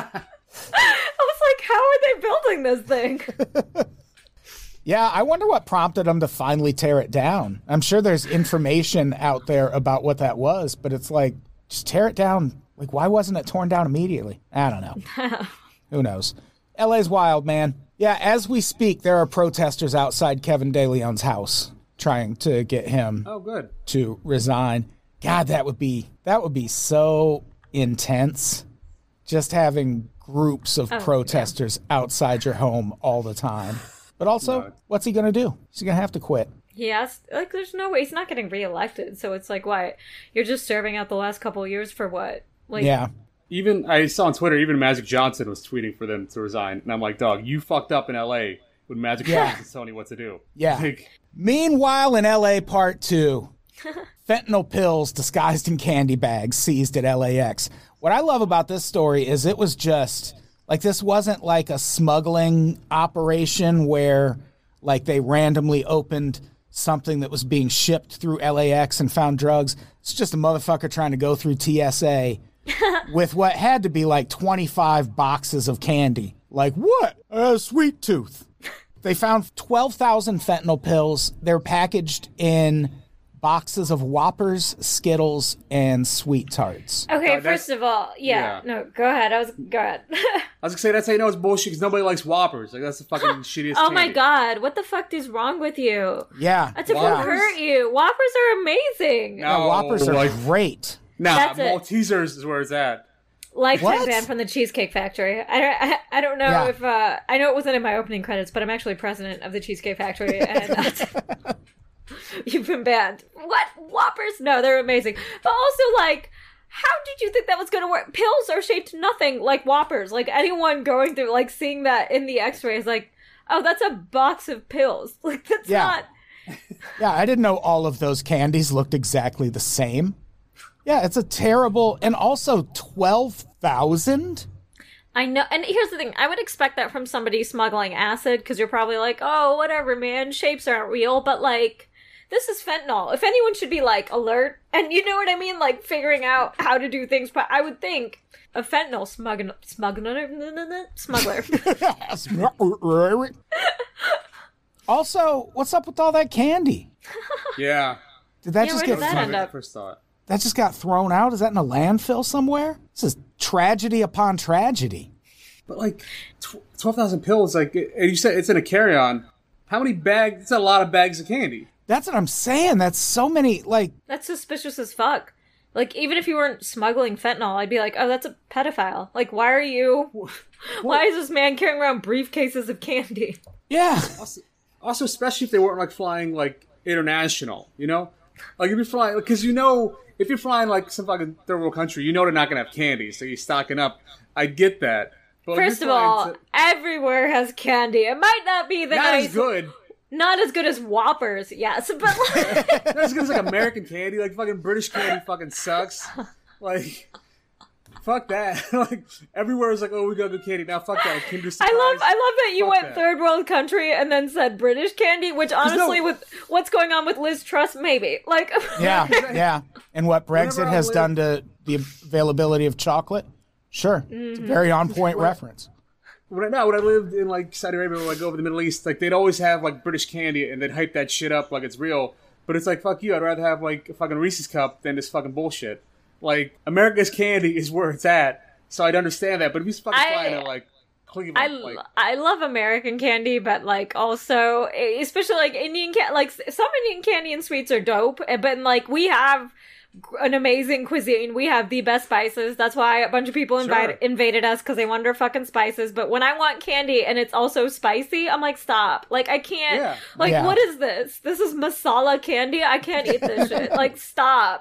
I was like, how are they building this thing? Yeah, I wonder what prompted them to finally tear it down. I'm sure there's information out there about what that was, but it's like, just tear it down. Like, why wasn't it torn down immediately? I don't know. Who knows? LA's wild, man. Yeah, as we speak, there are protesters outside Kevin De Leon's house trying to get him to resign. God, that would be so intense. Just having groups of protesters outside your home all the time. But also, what's he going to do? He's going to have to quit. Yes, like there's no way he's not getting reelected. So it's like, what? You're just serving out the last couple of years for what? Like, yeah. Even I saw on Twitter, even Magic Johnson was tweeting for them to resign, and I'm like, dog, you fucked up in L.A. when Magic Johnson's telling you what to do. Yeah. Like, meanwhile, in L.A. Part 2, fentanyl pills disguised in candy bags seized at LAX. What I love about this story is it was just like this wasn't like a smuggling operation where like they randomly opened something that was being shipped through LAX and found drugs. It's just a motherfucker trying to go through TSA with what had to be like 25 boxes of candy. Like, what? Sweet tooth. They found 12,000 fentanyl pills. They're packaged in boxes of Whoppers, Skittles, and Sweet Tarts. Okay, first of all, no, go ahead. Go ahead. I was gonna say, that's how you know it's bullshit, because nobody likes Whoppers. Like, that's the fucking shittiest Oh candy. my god, what the fuck is wrong with you? Yeah. That's what hurt you. Whoppers are amazing. No, Whoppers are great. Nah, Maltesers is where it's at. Lifetime ban from the Cheesecake Factory. I don't know if I know it wasn't in my opening credits, but I'm actually president of the Cheesecake Factory, and you've been banned. What? Whoppers? No, they're amazing. But also, like, how did you think that was going to work? Pills are shaped nothing like Whoppers. Like, anyone going through, like, seeing that in the X-ray is like, oh, that's a box of pills. Like, that's not. Yeah, I didn't know all of those candies looked exactly the same. Yeah, it's a terrible, and also 12,000? I know, and here's the thing, I would expect that from somebody smuggling acid, because you're probably like, oh, whatever, man, shapes aren't real, but, like, this is fentanyl. If anyone should be, like, alert, and you know what I mean, like, figuring out how to do things, but I would think a fentanyl smuggler. Also, what's up with all that candy? Yeah. Did that just get end up? First thought. That just got thrown out? Is that in a landfill somewhere? This is tragedy upon tragedy. But like 12,000 pills, like you said, it's in a carry-on. How many bags? It's a lot of bags of candy. That's what I'm saying. That's so many, like... That's suspicious as fuck. Like, even if you weren't smuggling fentanyl, I'd be like, oh, that's a pedophile. Like, why are you... Why is this man carrying around briefcases of candy? Yeah. Also, especially if they weren't, like, flying, like, international, you know? Like, if you're flying... Because you know... If you're flying, like, some fucking third world country, you know they're not going to have candy, so you're stocking up. I get that. But first of all, everywhere has candy. It might not be the not nice... as good. Not as good as Whoppers, yes, but like... Not as good as, like, American candy. Like, fucking British candy fucking sucks. Like... Fuck that. Like, everywhere is like, oh, we got good candy. Now, fuck that. Kinder Surprise. I love that you went third world country and then said British candy, which honestly, with what's going on with Liz Truss, maybe. Like, yeah. And what Brexit has done to the availability of chocolate? Sure. It's a very on-point reference. When I lived in, like, Saudi Arabia, or, like, over the Middle East, like, they'd always have, like, British candy, and they'd hype that shit up like it's real. But it's like, fuck you. I'd rather have, like, a fucking Reese's cup than this fucking bullshit. Like, America's candy is where it's at, so I'd understand that. But if you fucking flying to, like, Cleveland, I love American candy, but, like, also, especially, like, Indian candy, like, some Indian candy and sweets are dope, but, like, we have an amazing cuisine. We have the best spices. That's why a bunch of people invaded us, because they wanted our fucking spices. But when I want candy and it's also spicy, I'm like, stop. Like, I can't, what is this? This is masala candy? I can't eat this shit. Like, stop.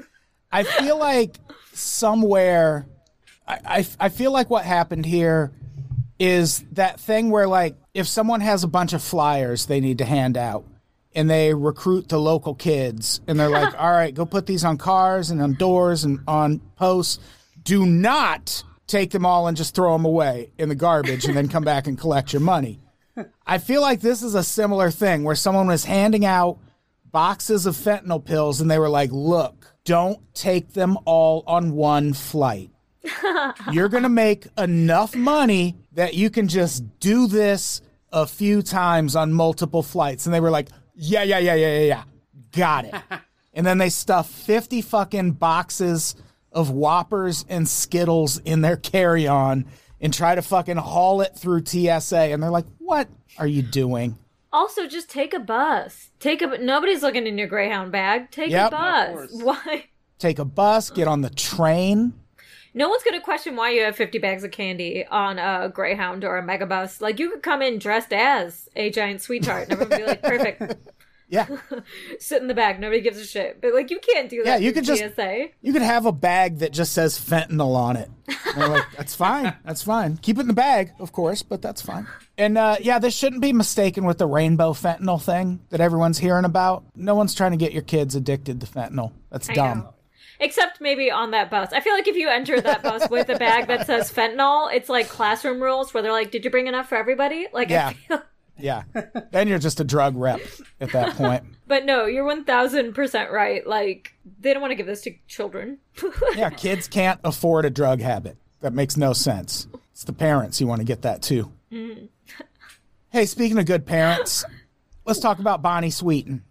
I feel like somewhere, I feel like what happened here is that thing where, like, if someone has a bunch of flyers they need to hand out and they recruit the local kids and they're like, all right, go put these on cars and on doors and on posts. Do not take them all and just throw them away in the garbage and then come back and collect your money. I feel like this is a similar thing where someone was handing out boxes of fentanyl pills and they were like, look, don't take them all on one flight. You're going to make enough money that you can just do this a few times on multiple flights. And they were like, yeah. Got it. And then they stuffed 50 fucking boxes of Whoppers and Skittles in their carry-on and try to fucking haul it through TSA. And they're like, what are you doing? Also, just take a bus. Nobody's looking in your Greyhound bag. Take a bus. Why? Take a bus, get on the train. No one's going to question why you have 50 bags of candy on a Greyhound or a Megabus. Like, you could come in dressed as a giant sweetheart and everyone would be like, perfect. Yeah. Sit in the bag. Nobody gives a shit. But, like, you can't do that. Yeah, you could TSA. You could have a bag that just says fentanyl on it. And they're like, that's fine. That's fine. Keep it in the bag, of course, but that's fine. And, this shouldn't be mistaken with the rainbow fentanyl thing that everyone's hearing about. No one's trying to get your kids addicted to fentanyl. That's dumb. Know. Except maybe on that bus. I feel like if you enter that bus with a bag that says fentanyl, it's like classroom rules where they're like, did you bring enough for everybody? Like, yeah. Yeah. Then you're just a drug rep at that point. But no, you're 1000% right. Like, they don't want to give this to children. Yeah, kids can't afford a drug habit. That makes no sense. It's the parents you want to get that too. Mm. Hey, speaking of good parents, let's talk about Bonnie Sweeten.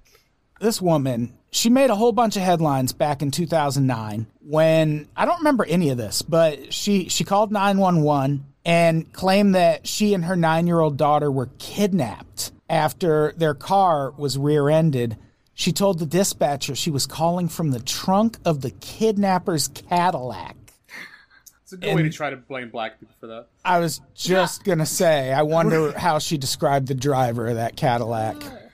This woman, she made a whole bunch of headlines back in 2009 when, I don't remember any of this, but she called 911 and claimed that she and her 9-year-old daughter were kidnapped after their car was rear-ended. She told the dispatcher she was calling from the trunk of the kidnapper's Cadillac. It's a good way to try to blame black people for that. I was just going to say, I wonder how she described the driver of that Cadillac.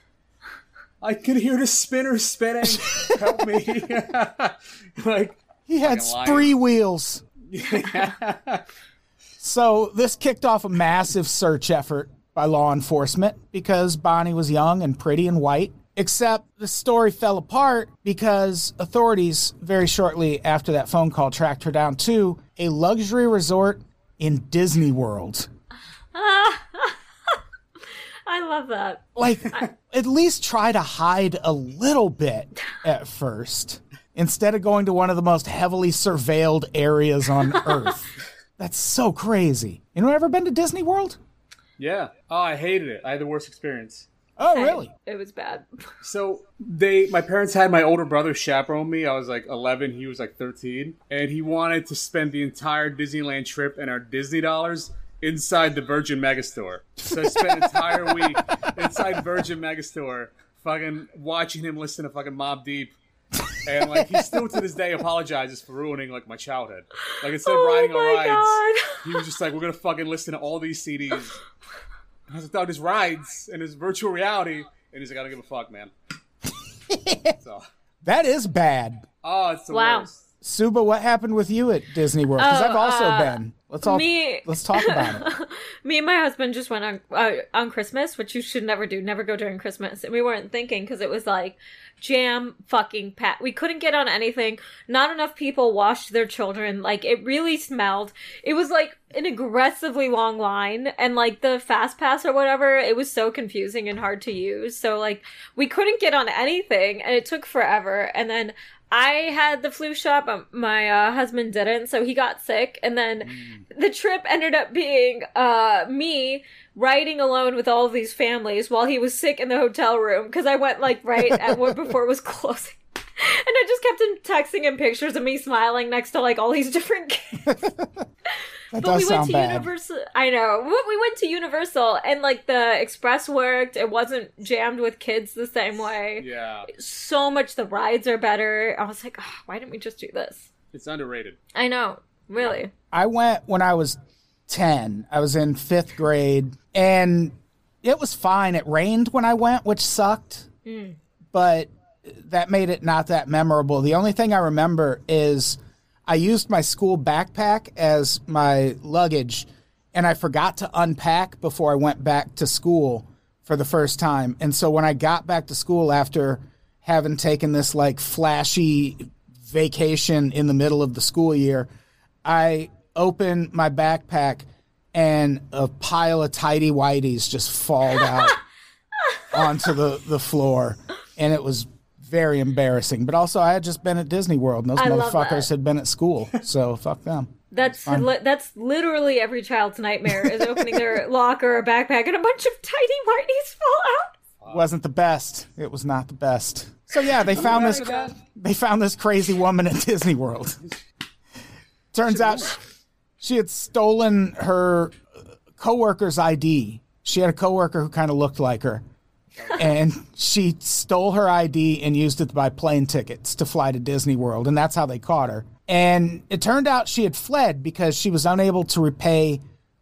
I could hear the spinner spinning. Help me. Like, he had spree wheels. So this kicked off a massive search effort by law enforcement because Bonnie was young and pretty and white. Except the story fell apart because authorities very shortly after that phone call tracked her down to a luxury resort in Disney World. I love that. Like, at least try to hide a little bit at first instead of going to one of the most heavily surveilled areas on Earth. That's so crazy. Anyone ever been to Disney World? Yeah. Oh, I hated it. I had the worst experience. Oh, really? It was bad. So my parents had my older brother chaperone me. I was like 11. He was like 13. And he wanted to spend the entire Disneyland trip and our Disney dollars inside the Virgin Megastore. So I spent an entire week inside Virgin Megastore fucking watching him listen to fucking Mobb Deep. And like he still to this day apologizes for ruining like my childhood. Like instead of riding on rides, he was just like, we're gonna fucking listen to all these CDs. I was like, dog, there's rides and there's virtual reality, and he's like, I don't give a fuck, man. So that is bad. Oh, it's the worst. Suba, what happened with you at Disney World? Because I've also been. Let's talk about it. Me and my husband just went on Christmas, which you should never do. Never go during Christmas. And we weren't thinking because it was like jam fucking packed. We couldn't get on anything. Not enough people washed their children. Like, it really smelled. It was like an aggressively long line. And like the Fast Pass or whatever, it was so confusing and hard to use. So like we couldn't get on anything and it took forever. And then I had the flu shot, but my husband didn't, so he got sick. And then the trip ended up being me riding alone with all of these families while he was sick in the hotel room, because I went like right at what before it was closing. And I just kept him texting him pictures of me smiling next to like all these different kids. But we went to Universal. I know. We went to Universal and like the Express worked. It wasn't jammed with kids the same way. Yeah. So much. The rides are better. I was like, why didn't we just do this? It's underrated. I know. Really. I went when I was 10. I was in 5th grade and it was fine. It rained when I went, which sucked. But that made it not that memorable. The only thing I remember is I used my school backpack as my luggage, and I forgot to unpack before I went back to school for the first time. And so when I got back to school after having taken this like flashy vacation in the middle of the school year, I opened my backpack and a pile of tighty-whities just fall out onto the floor. And it was very embarrassing. But also, I had just been at Disney World, and those motherfuckers had been at school. So, fuck them. That's literally every child's nightmare, is opening their locker or backpack and a bunch of tighty-whities fall out. Wasn't the best. It was not the best. So, yeah, they found this crazy woman at Disney World. Turns out she had stolen her coworker's ID. She had a coworker who kind of looked like her. And she stole her ID and used it to buy plane tickets to fly to Disney World. And that's how they caught her. And it turned out she had fled because she was unable to repay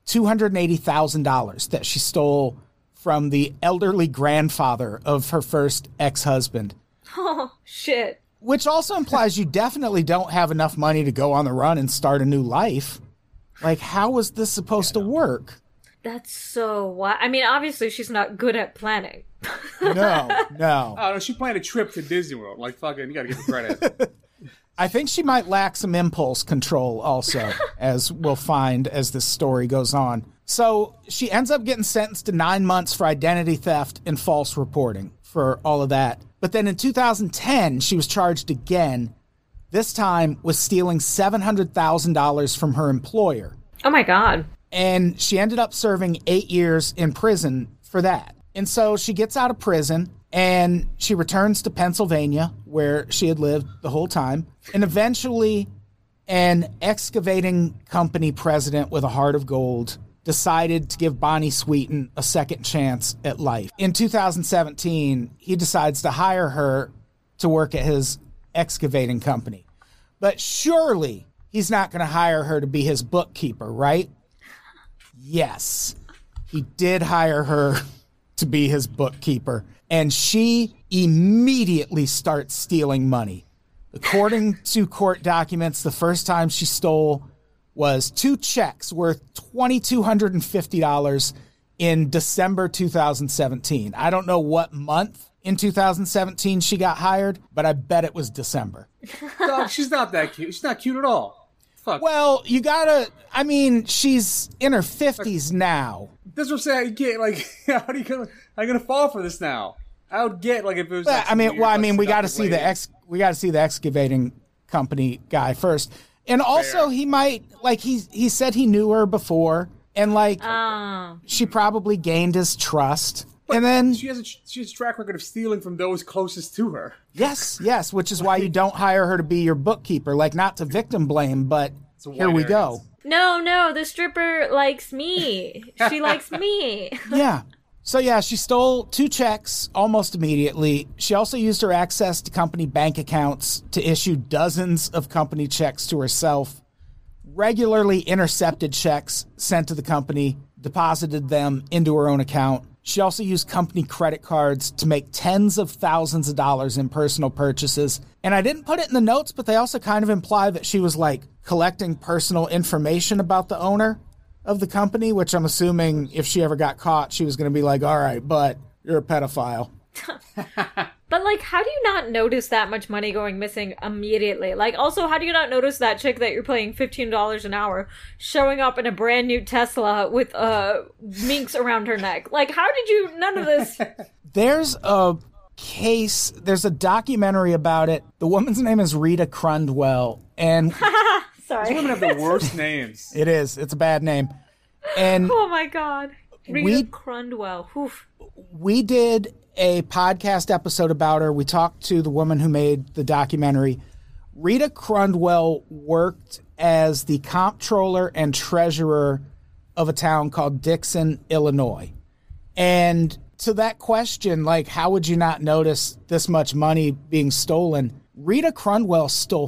$280,000 that she stole from the elderly grandfather of her first ex-husband. Oh, shit. Which also implies you definitely don't have enough money to go on the run and start a new life. Like, how was this supposed to work? That's so wild. I mean, obviously she's not good at planning. No. Oh, no, she planned a trip to Disney World. Like, fucking, you gotta give her credit. I think she might lack some impulse control also, as we'll find as this story goes on. So she ends up getting sentenced to 9 months for identity theft and false reporting for all of that. But then in 2010, she was charged again, this time with stealing $700,000 from her employer. Oh my God. And she ended up serving 8 years in prison for that. And so she gets out of prison and she returns to Pennsylvania, where she had lived the whole time. And eventually, an excavating company president with a heart of gold decided to give Bonnie Sweeten a second chance at life. In 2017, he decides to hire her to work at his excavating company. But surely he's not going to hire her to be his bookkeeper, right? Yes, he did hire her to be his bookkeeper, and she immediately starts stealing money. According to court documents, the first time she stole was 2 checks worth $2,250 in December 2017. I don't know what month in 2017 she got hired, but I bet it was December. Dog, she's not that cute. She's not cute at all. Fuck. Well, she's in her 50s now. That's what I'm saying. You can't, like, how are you gonna fall for this now? I would get, like, if it was. Like, we got to see the excavating company guy first, and also he might, like, he said he knew her before, and like she probably gained his trust. But and then she has a track record of stealing from those closest to her. Yes, which is why you don't hire her to be your bookkeeper. Like, not to victim blame, but here we go. No, the stripper likes me. She likes me. Yeah. So, yeah, she stole 2 checks almost immediately. She also used her access to company bank accounts to issue dozens of company checks to herself, regularly intercepted checks sent to the company, deposited them into her own account. She also used company credit cards to make tens of thousands of dollars in personal purchases. And I didn't put it in the notes, but they also kind of imply that she was, like, collecting personal information about the owner of the company, which I'm assuming if she ever got caught, she was going to be like, all right, but you're a pedophile. But, like, how do you not notice that much money going missing immediately? Like, also, how do you not notice that chick that you're paying $15 an hour showing up in a brand new Tesla with minks around her neck? Like, how did you, none of this? There's a case, there's a documentary about it. The woman's name is Rita Crundwell, and sorry, these women have the worst names. It is. It's a bad name. And oh my God, Rita Crundwell. Oof. We did a podcast episode about her. We talked to the woman who made the documentary. Rita Crundwell worked as the comptroller and treasurer of a town called Dixon, Illinois. And to that question, like, how would you not notice this much money being stolen? Rita Crundwell stole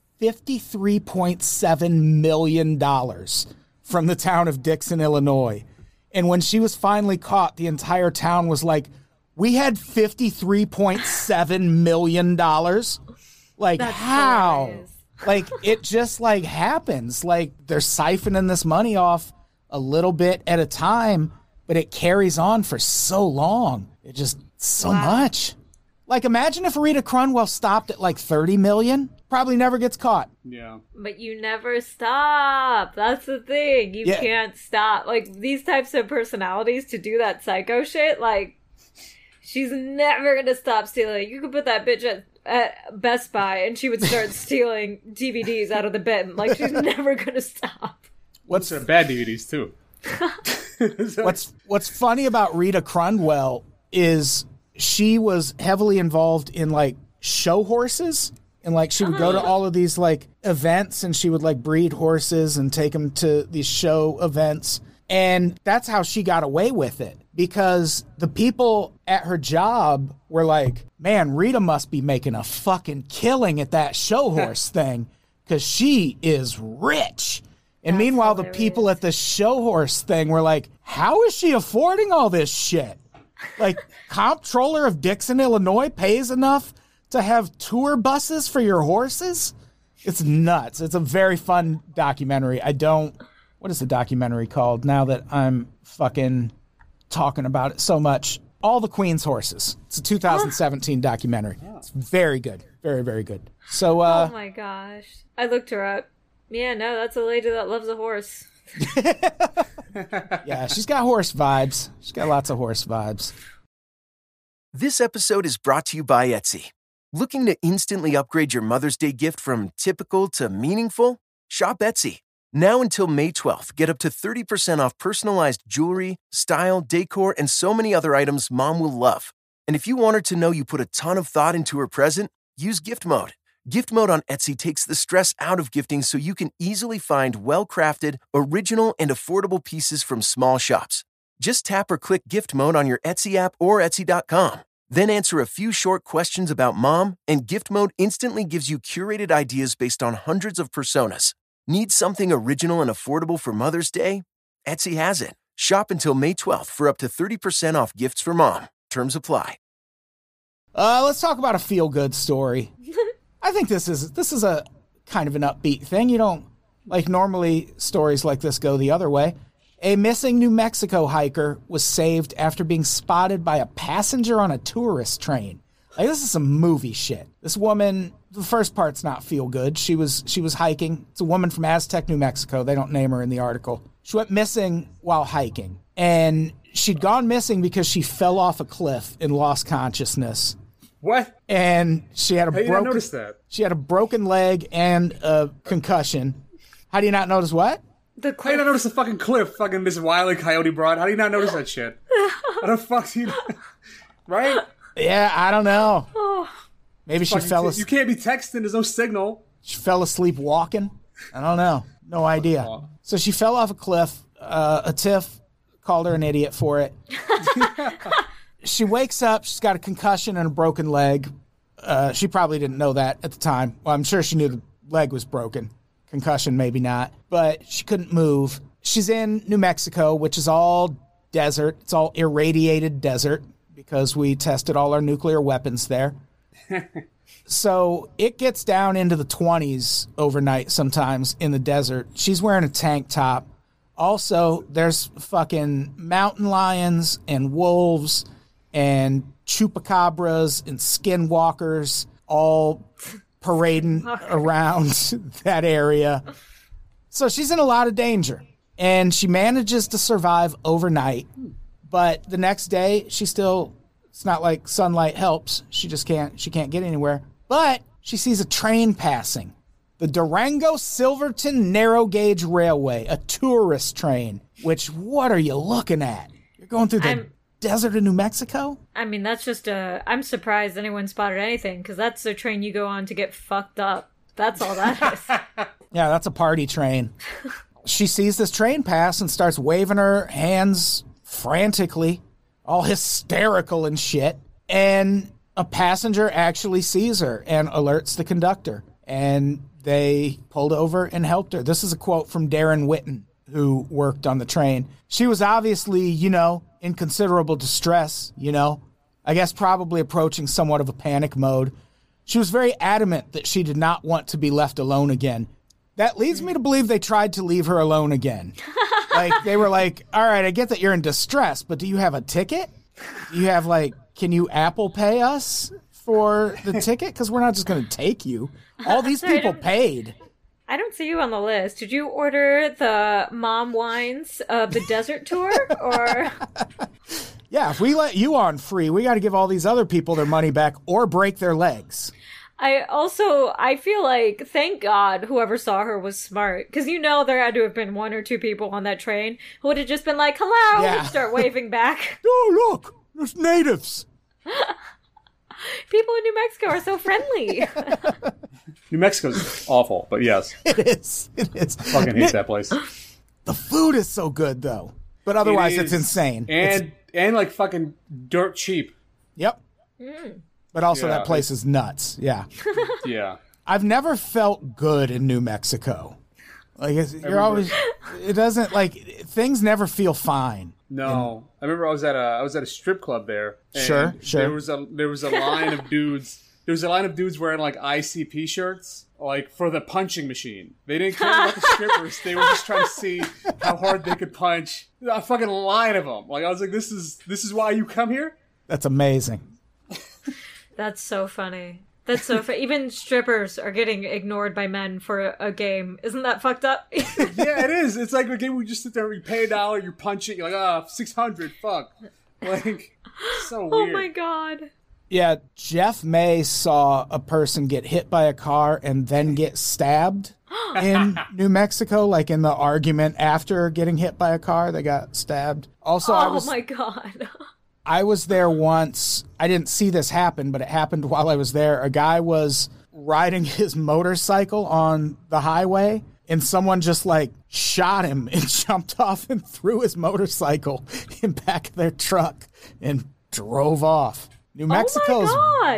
$53.7 million from the town of Dixon, Illinois. And when she was finally caught, the entire town was like, we had $53.7 million. Like, that's how? Hilarious. Like, it just, like, happens. Like, they're siphoning this money off a little bit at a time, but it carries on for so long. It just, so much. Like, imagine if Rita Crunwell stopped at like 30 million. Probably never gets caught. Yeah. But you never stop. That's the thing. You can't stop. Like, these types of personalities to do that psycho shit, like, she's never gonna stop stealing. You could put that bitch at Best Buy and she would start stealing DVDs out of the bin. Like, she's never gonna stop. What's her bad DVDs, too? What's funny about Rita Crunwell is she was heavily involved in, like, show horses. And, like, she would go to all of these, like, events, and she would, like, breed horses and take them to these show events. And that's how she got away with it. Because the people at her job were like, man, Rita must be making a fucking killing at that show horse thing. Because she is rich. And That's meanwhile, hilarious. the people at the show horse thing were like, how is she affording all this shit? Like, comptroller of Dixon, Illinois pays enough to have tour buses for your horses? It's nuts. It's a very fun documentary. What is the documentary called now that I'm fucking talking about it so much? All the Queen's Horses. It's a 2017 documentary. It's very good. Very, very good. So, Oh my gosh. I looked her up. Yeah, no, that's a lady that loves a horse. yeah, she's got horse vibes. She's got lots of horse vibes. This episode is brought to you by Etsy. Looking to instantly upgrade your Mother's Day gift from typical to meaningful? Shop Etsy. Now until May 12th, get up to 30% off personalized jewelry, style, decor, and so many other items Mom will love. And if you want her to know you put a ton of thought into her present, use Gift Mode. Gift Mode on Etsy takes the stress out of gifting so you can easily find well-crafted, original, and affordable pieces from small shops. Just tap or click Gift Mode on your Etsy app or Etsy.com. Then answer a few short questions about Mom, and Gift Mode instantly gives you curated ideas based on hundreds of personas. Need something original and affordable for Mother's Day? Etsy has it. Shop until May 12th for up to 30% off gifts for Mom. Terms apply. Let's talk about a feel-good story. I think this is a kind of an upbeat thing. You don't, like, normally stories like this go the other way. A missing New Mexico hiker was saved after being spotted by a passenger on a tourist train. Like, this is some movie shit. This woman, the first part's not feel good. She was hiking. It's a woman from Aztec, New Mexico. They don't name her in the article. She went missing while hiking. And she'd gone missing because she fell off a cliff and lost consciousness. What? And she had How did you not notice that? She had a broken leg and a concussion. How do you not notice what? The How do you not notice a fucking cliff? Fucking this Wile E. Coyote broad. How do you not notice that shit? How the fuck do you... Right? Yeah, I don't know. Oh. Maybe she Fucking fell you can't be texting. There's no signal. She fell asleep walking. I don't know. No idea. So she fell off a cliff. A tiff called her an idiot for it. She wakes up. She's got a concussion and a broken leg. She probably didn't know that at the time. Well, I'm sure she knew the leg was broken. Concussion, maybe not. But she couldn't move. She's in New Mexico, which is all desert. It's all irradiated desert because we tested all our nuclear weapons there. So it gets down into the 20s overnight sometimes in the desert. She's wearing a tank top. Also, there's fucking mountain lions and wolves and chupacabras and skinwalkers all parading around that area. So she's in a lot of danger. And she manages to survive overnight. But the next day, it's not like sunlight helps. She can't get anywhere. But she sees a train passing. The Durango Silverton Narrow Gauge Railway, a tourist train. Which, what are you looking at? You're going through the desert of New Mexico? I mean, that's just I'm surprised anyone spotted anything, because that's the train you go on to get fucked up. That's all that is. Yeah, that's a party train. She sees this train pass and starts waving her hands frantically, all hysterical and shit. And a passenger actually sees her and alerts the conductor. And they pulled over and helped her. This is a quote from Darren Witten, who worked on the train. She was obviously, in considerable distress, I guess probably approaching somewhat of a panic mode. She was very adamant that she did not want to be left alone again. That leads me to believe they tried to leave her alone again. Like, they were like, all right, I get that you're in distress, but do you have a ticket? Do you have, can you Apple Pay us for the ticket? Because we're not just going to take you. All these people paid. I don't see you on the list. Did you order the mom wines of the desert tour, or? Yeah, if we let you on free, we got to give all these other people their money back or break their legs. I feel like, thank God, whoever saw her was smart. Because there had to have been one or two people on that train who would have just been like, hello, and start waving back. Oh, look, there's natives. People in New Mexico are so friendly. New Mexico's awful, but yes. It is. I fucking hate that place. The food is so good, though. But otherwise, it's insane. And like fucking dirt cheap. Yep. But also that place is nuts. Yeah. Yeah. I've never felt good in New Mexico. Like it doesn't things never feel fine. No. I remember I was at a strip club there. Sure. There was a line of dudes. There was a line of dudes wearing like ICP shirts, like for the punching machine. They didn't care about the strippers. They were just trying to see how hard they could punch. A fucking line of them. Like I was like, this is why you come here? That's amazing. That's so funny. That's so funny. Even strippers are getting ignored by men for a game. Isn't that fucked up? Yeah, it is. It's like a game where you just sit there, you pay $1, you punch it, you're like, $600, fuck. Like, so weird. Oh my God. Yeah, Jeff May saw a person get hit by a car and then get stabbed in New Mexico, like in the argument after getting hit by a car, they got stabbed. Also, my God. I was there once. I didn't see this happen, but it happened while I was there. A guy was riding his motorcycle on the highway, and someone just shot him and jumped off and threw his motorcycle in back of their truck and drove off. New Mexico's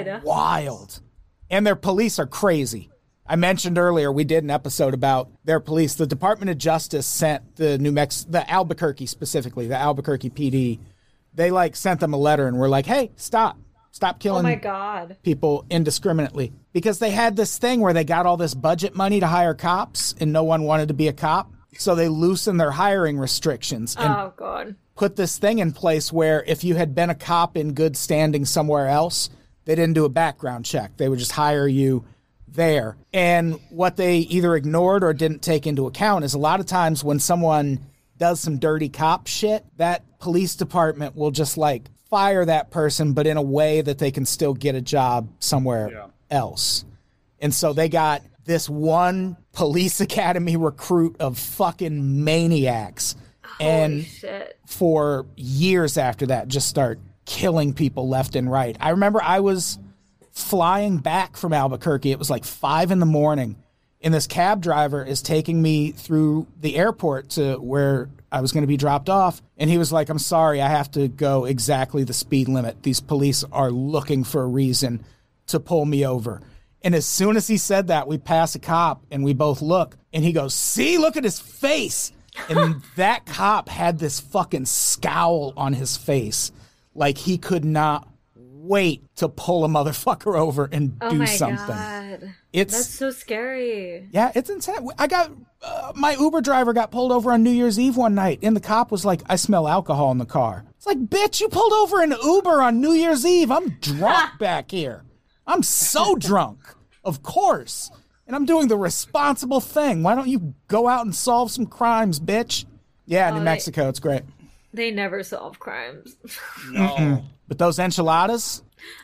wild. And their police are crazy. I mentioned earlier we did an episode about their police. The Department of Justice sent the Albuquerque specifically, the Albuquerque PD. They sent them a letter and were like, hey, stop killing people indiscriminately. Because they had this thing where they got all this budget money to hire cops and no one wanted to be a cop. So they loosened their hiring restrictions and put this thing in place where if you had been a cop in good standing somewhere else, they didn't do a background check. They would just hire you there. And what they either ignored or didn't take into account is a lot of times when someone does some dirty cop shit, that police department will just fire that person, but in a way that they can still get a job somewhere else. And so they got this one police academy recruit of fucking maniacs. Holy shit. For years after that, just start killing people left and right. I remember I was flying back from Albuquerque. It was 5 a.m. And this cab driver is taking me through the airport to where I was going to be dropped off. And he was like, I'm sorry, I have to go exactly the speed limit. These police are looking for a reason to pull me over. And as soon as he said that, we pass a cop and we both look. And he goes, see, look at his face. And that cop had this fucking scowl on his face. Like he could not wait to pull a motherfucker over and do something. God. That's so scary. Yeah, it's insane. I got my Uber driver got pulled over on New Year's Eve one night, and the cop was like, I smell alcohol in the car. It's like, bitch, you pulled over an Uber on New Year's Eve. I'm drunk back here. I'm so drunk, of course. And I'm doing the responsible thing. Why don't you go out and solve some crimes, bitch? Yeah, New Mexico, it's great. They never solve crimes. No. But those enchiladas,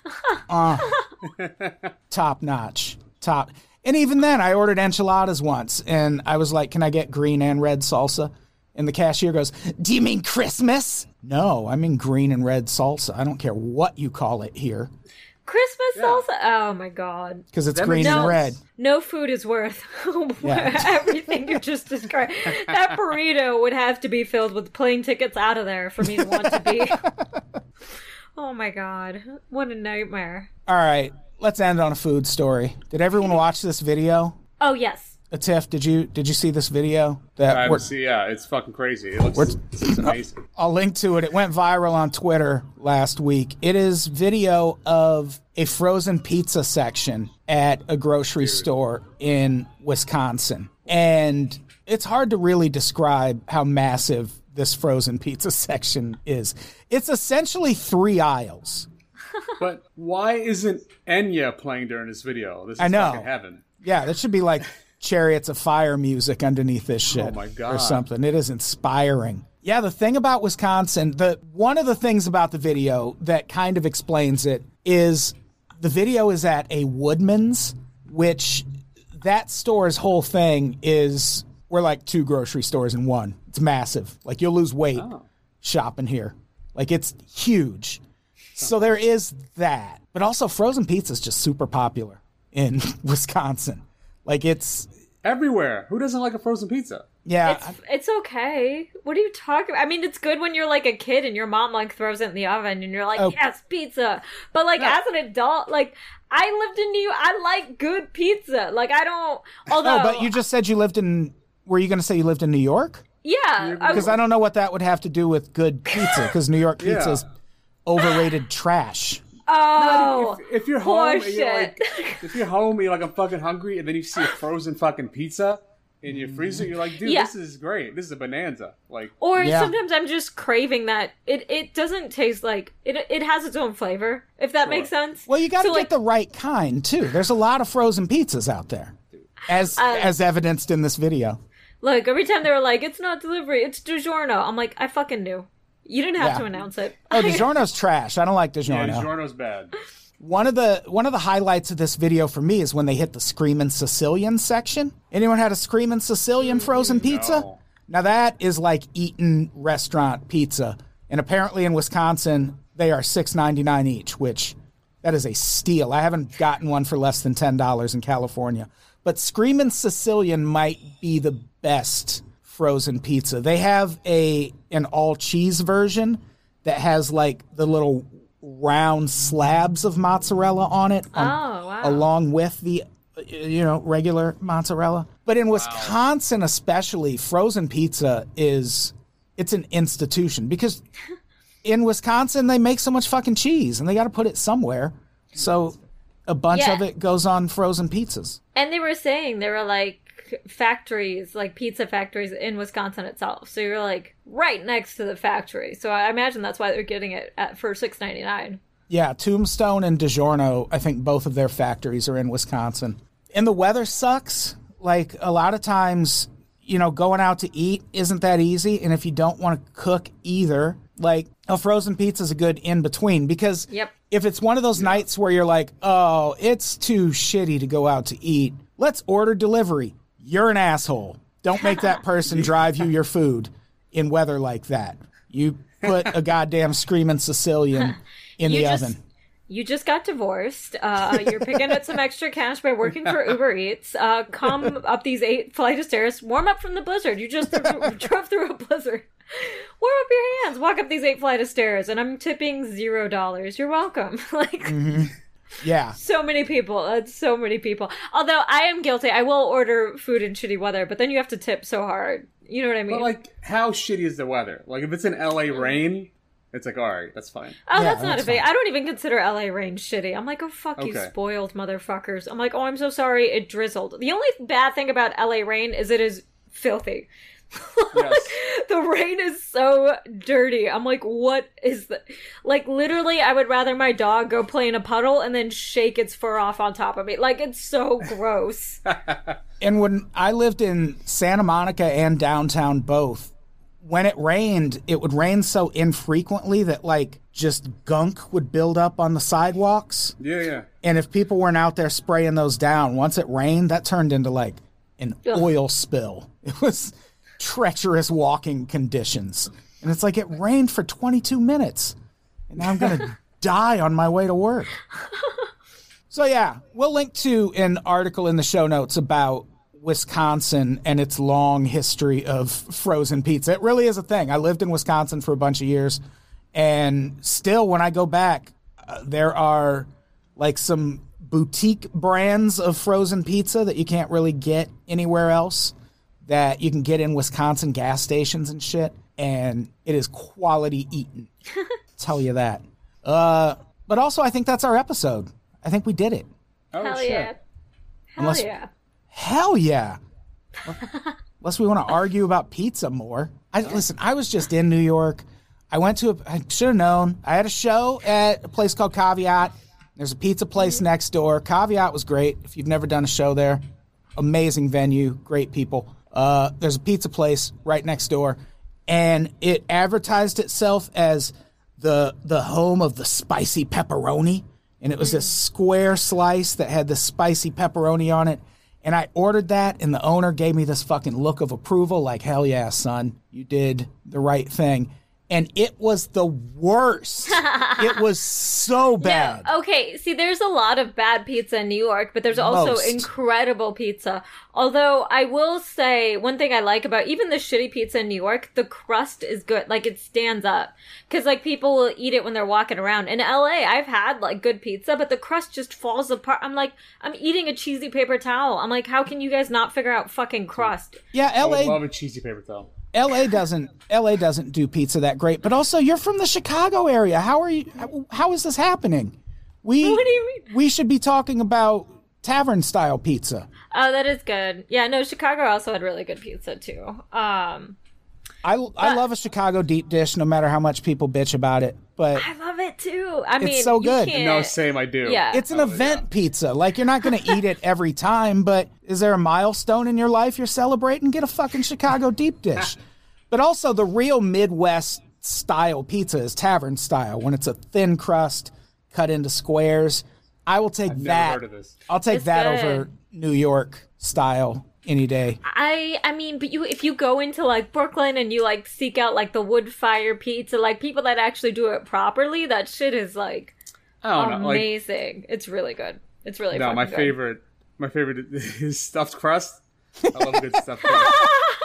top notch. Top. And even then, I ordered enchiladas once, and I was like, can I get green and red salsa? And the cashier goes, do you mean Christmas? No, I mean green and red salsa. I don't care what you call it here. Christmas salsa? Oh my God. Because it's green and red. No food is worth everything you just described. That burrito would have to be filled with plane tickets out of there for me to want to be. Oh my God. What a nightmare. All right. Let's end on a food story. Did everyone watch this video? Oh, yes. Tiff, did you see this video? It's fucking crazy. It looks it's amazing. I'll link to it. It went viral on Twitter last week. It is video of a frozen pizza section at a grocery store in Wisconsin. And it's hard to really describe how massive this frozen pizza section is. It's essentially 3 aisles. But why isn't Enya playing during this video? This is I know. fucking heaven. Yeah, that should be like Chariots of Fire music underneath this shit. Oh my God. Or something. It is inspiring. Yeah, the thing about Wisconsin, one of the things about the video that kind of explains it is the video is at a Woodman's, which that store's whole thing is we're like 2 grocery stores in one. It's massive. Like you'll lose weight shopping here. Like it's huge. So there is that. But also frozen pizza is just super popular in Wisconsin. Like it's everywhere. Who doesn't like a frozen pizza? Yeah. It's okay. What are you talking about? I mean, it's good when you're like a kid and your mom like throws it in the oven and you're like, yes, pizza. But like as an adult, like I lived in I like good pizza. Like I don't, although. No, but you just said you lived in, were you going to say you lived in New York? Yeah. Because I don't know what that would have to do with good pizza, because New York pizza is overrated trash. Oh, if you're home and you're like, if you're home and you're like, I'm fucking hungry, and then you see a frozen fucking pizza in your freezer, you're like, dude, this is great. This is a bonanza. Like, or sometimes I'm just craving that. It doesn't taste like it has its own flavor, if that makes sense. Well, you got to get the right kind too. There's a lot of frozen pizzas out there, as evidenced in this video. Look, every time they were like, it's not delivery, it's DiGiorno. I'm like, I fucking knew. You didn't have to announce it. Oh, DiGiorno's trash. I don't like DiGiorno. Yeah, DiGiorno's bad. One of the highlights of this video for me is when they hit the Screamin' Sicilian section. Anyone had a Screamin' Sicilian frozen pizza? No. Now that is like eating restaurant pizza. And apparently in Wisconsin, they are $6.99 each, which that is a steal. I haven't gotten one for less than $10 in California. But Screamin' Sicilian might be the best frozen pizza. They have an all cheese version that has like the little round slabs of mozzarella on it along with the regular mozzarella. But in Wisconsin especially, frozen pizza it's an institution, because in Wisconsin they make so much fucking cheese and they got to put it somewhere. So a bunch of it goes on frozen pizzas. And they were saying there were like factories, like pizza factories in Wisconsin itself. So you're like right next to the factory. So I imagine that's why they're getting it for $6.99. Yeah, Tombstone and DiGiorno, I think both of their factories are in Wisconsin. And the weather sucks. Like a lot of times, going out to eat isn't that easy. And if you don't want to cook either, like a frozen pizza is a good in between, because if it's one of those nights where you're like, oh, it's too shitty to go out to eat, let's order delivery. You're an asshole. Don't make that person drive you your food in weather like that. You put a goddamn Screamin' Sicilian in the oven. You just got divorced. You're picking up some extra cash by working for Uber Eats. Come up these 8 flight of stairs. Warm up from the blizzard. You just drove through a blizzard. Warm up your hands. Walk up these 8 flight of stairs. And I'm tipping $0. You're welcome. Yeah. So many people. So many people. Although I am guilty. I will order food in shitty weather, but then you have to tip so hard. You know what I mean? But like, how shitty is the weather? Like, if it's in LA rain, it's like, all right, that's fine. Oh, that's not a big. I don't even consider LA rain shitty. I'm like, oh, fuck you spoiled motherfuckers. I'm like, oh, I'm so sorry it drizzled. The only bad thing about LA rain is it is filthy. Yes. The rain is so dirty. I'm like, what is that? Like, literally, I would rather my dog go play in a puddle and then shake its fur off on top of me. Like, it's so gross. And when I lived in Santa Monica and downtown both, when it rained, it would rain so infrequently that, like, just gunk would build up on the sidewalks. Yeah. And if people weren't out there spraying those down, once it rained, that turned into, like, an oil spill. It was treacherous walking conditions. And it's like, it rained for 22 minutes. And now I'm going to die on my way to work. So, yeah, we'll link to an article in the show notes about Wisconsin and its long history of frozen pizza. It really is a thing. I lived in Wisconsin for a bunch of years, and still when I go back, there are like some boutique brands of frozen pizza that you can't really get anywhere else that you can get in Wisconsin gas stations and shit, and it is quality eating. Tell you that. But also, I think that's our episode. I think we did it. Oh, Hell shit. yeah. Hell yeah. Unless we want to argue about pizza more. Listen, I was just in New York. I should have known. I had a show at a place called Caveat. There's a pizza place next door. Caveat was great. If you've never done a show there, amazing venue, great people. There's a pizza place right next door, and it advertised itself as the home of the spicy pepperoni, and it was this square slice that had the spicy pepperoni on it. And I ordered that, and the owner gave me this fucking look of approval, like, hell yeah, son, you did the right thing. And it was the worst. It was so bad. No, okay, see, there's a lot of bad pizza in New York, but there's also incredible pizza. Although, I will say, one thing I like about even the shitty pizza in New York, the crust is good. Like, it stands up. Because, like, people will eat it when they're walking around. In LA, I've had, like, good pizza, but the crust just falls apart. I'm like, I'm eating a cheesy paper towel. I'm like, how can you guys not figure out fucking crust? Yeah, LA... I love a cheesy paper towel. LA doesn't do pizza that great, but also you're from the Chicago area. How is this happening? What do you mean? We should be talking about tavern style pizza. Oh, that is good. Yeah, no, Chicago also had really good pizza too. I love a Chicago deep dish, no matter how much people bitch about it. But I love it too. I mean, it's so good. No, same, I do. Yeah, it's an event pizza. Like, you're not going to eat it every time, but is there a milestone in your life you're celebrating? Get a fucking Chicago deep dish. But also, the real Midwest style pizza is tavern style, when it's a thin crust cut into squares. I will take I've that. Never heard of this. I'll take It's that good. over New York style any day. I mean, but if you go into like Brooklyn and you like seek out like the wood fire pizza, like people that actually do it properly, that shit is like amazing. It's really good. It's really no. My good. favorite is stuffed crust. I love good stuffed crust.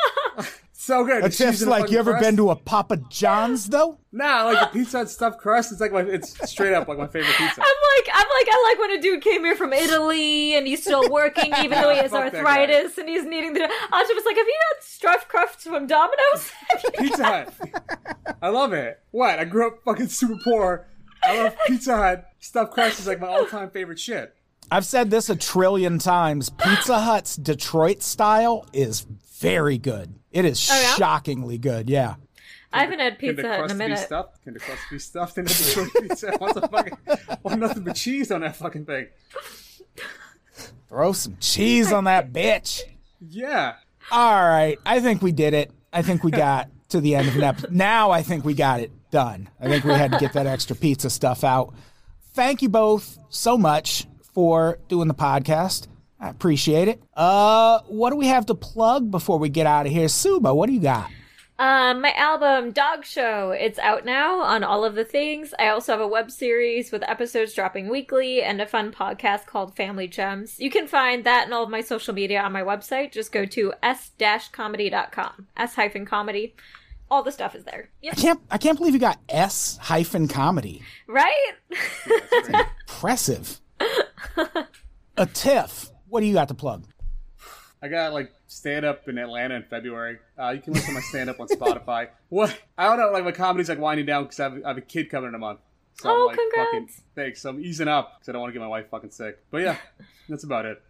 So good. It tastes like, you ever been to a Papa John's though? Nah, like the Pizza Hut stuffed crust. It's like it's straight up like my favorite pizza. I like when a dude came here from Italy and he's still working even though he has Fuck that arthritis and he's needing to. I was like, have you had stuffed crust from Domino's? Pizza Hut. I love it. What? I grew up fucking super poor. I love Pizza Hut. Stuffed crust is like my all-time favorite shit. I've said this 1 trillion times. Pizza Hut's Detroit style is very good. It is shockingly good, yeah. I haven't had Pizza Hut in a minute. Can the crust be stuffed in a Detroit pizza? I want nothing but cheese on that fucking thing. Throw some cheese on that bitch. Yeah. All right. I think we did it. I think we got to the end of an episode. Now I think we got it done. I think we had to get that extra pizza stuff out. Thank you both so much for doing the podcast. I appreciate it. What do we have to plug before we get out of here? Suba, what do you got? My album, Dog Show, it's out now on all of the things. I also have a web series with episodes dropping weekly and a fun podcast called Family Gems. You can find that and all of my social media on my website. Just go to s-comedy.com. S-comedy. All the stuff is there. Yep. I can't believe you got S-comedy. Right? Impressive. A Tiff, what do you got to plug? I got like stand up in Atlanta in February. You can listen to my stand up on Spotify. What? I don't know. Like my comedy's like winding down because I have a kid coming in a month. So I'm like, congrats! fucking, thanks. So I'm easing up because I don't want to get my wife fucking sick. But yeah, that's about it.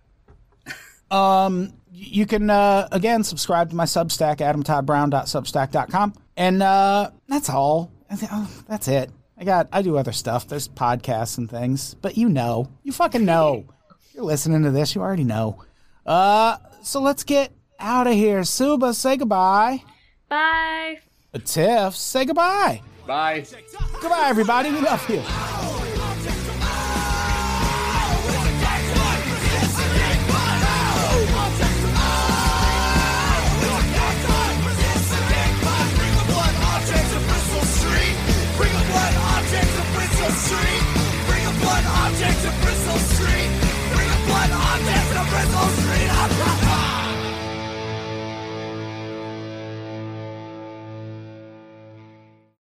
You can again subscribe to my Substack, adamtoddbrown.substack.com, and that's all. That's it. I do other stuff. There's podcasts and things, but you fucking know. You're listening to this, you already know. So let's get out of here. Suba, say goodbye. Bye. Tiff, say goodbye. Bye. Goodbye, everybody. We love you. Bring a blood object to Bristol Street. Bring a blood object to Bristol Street.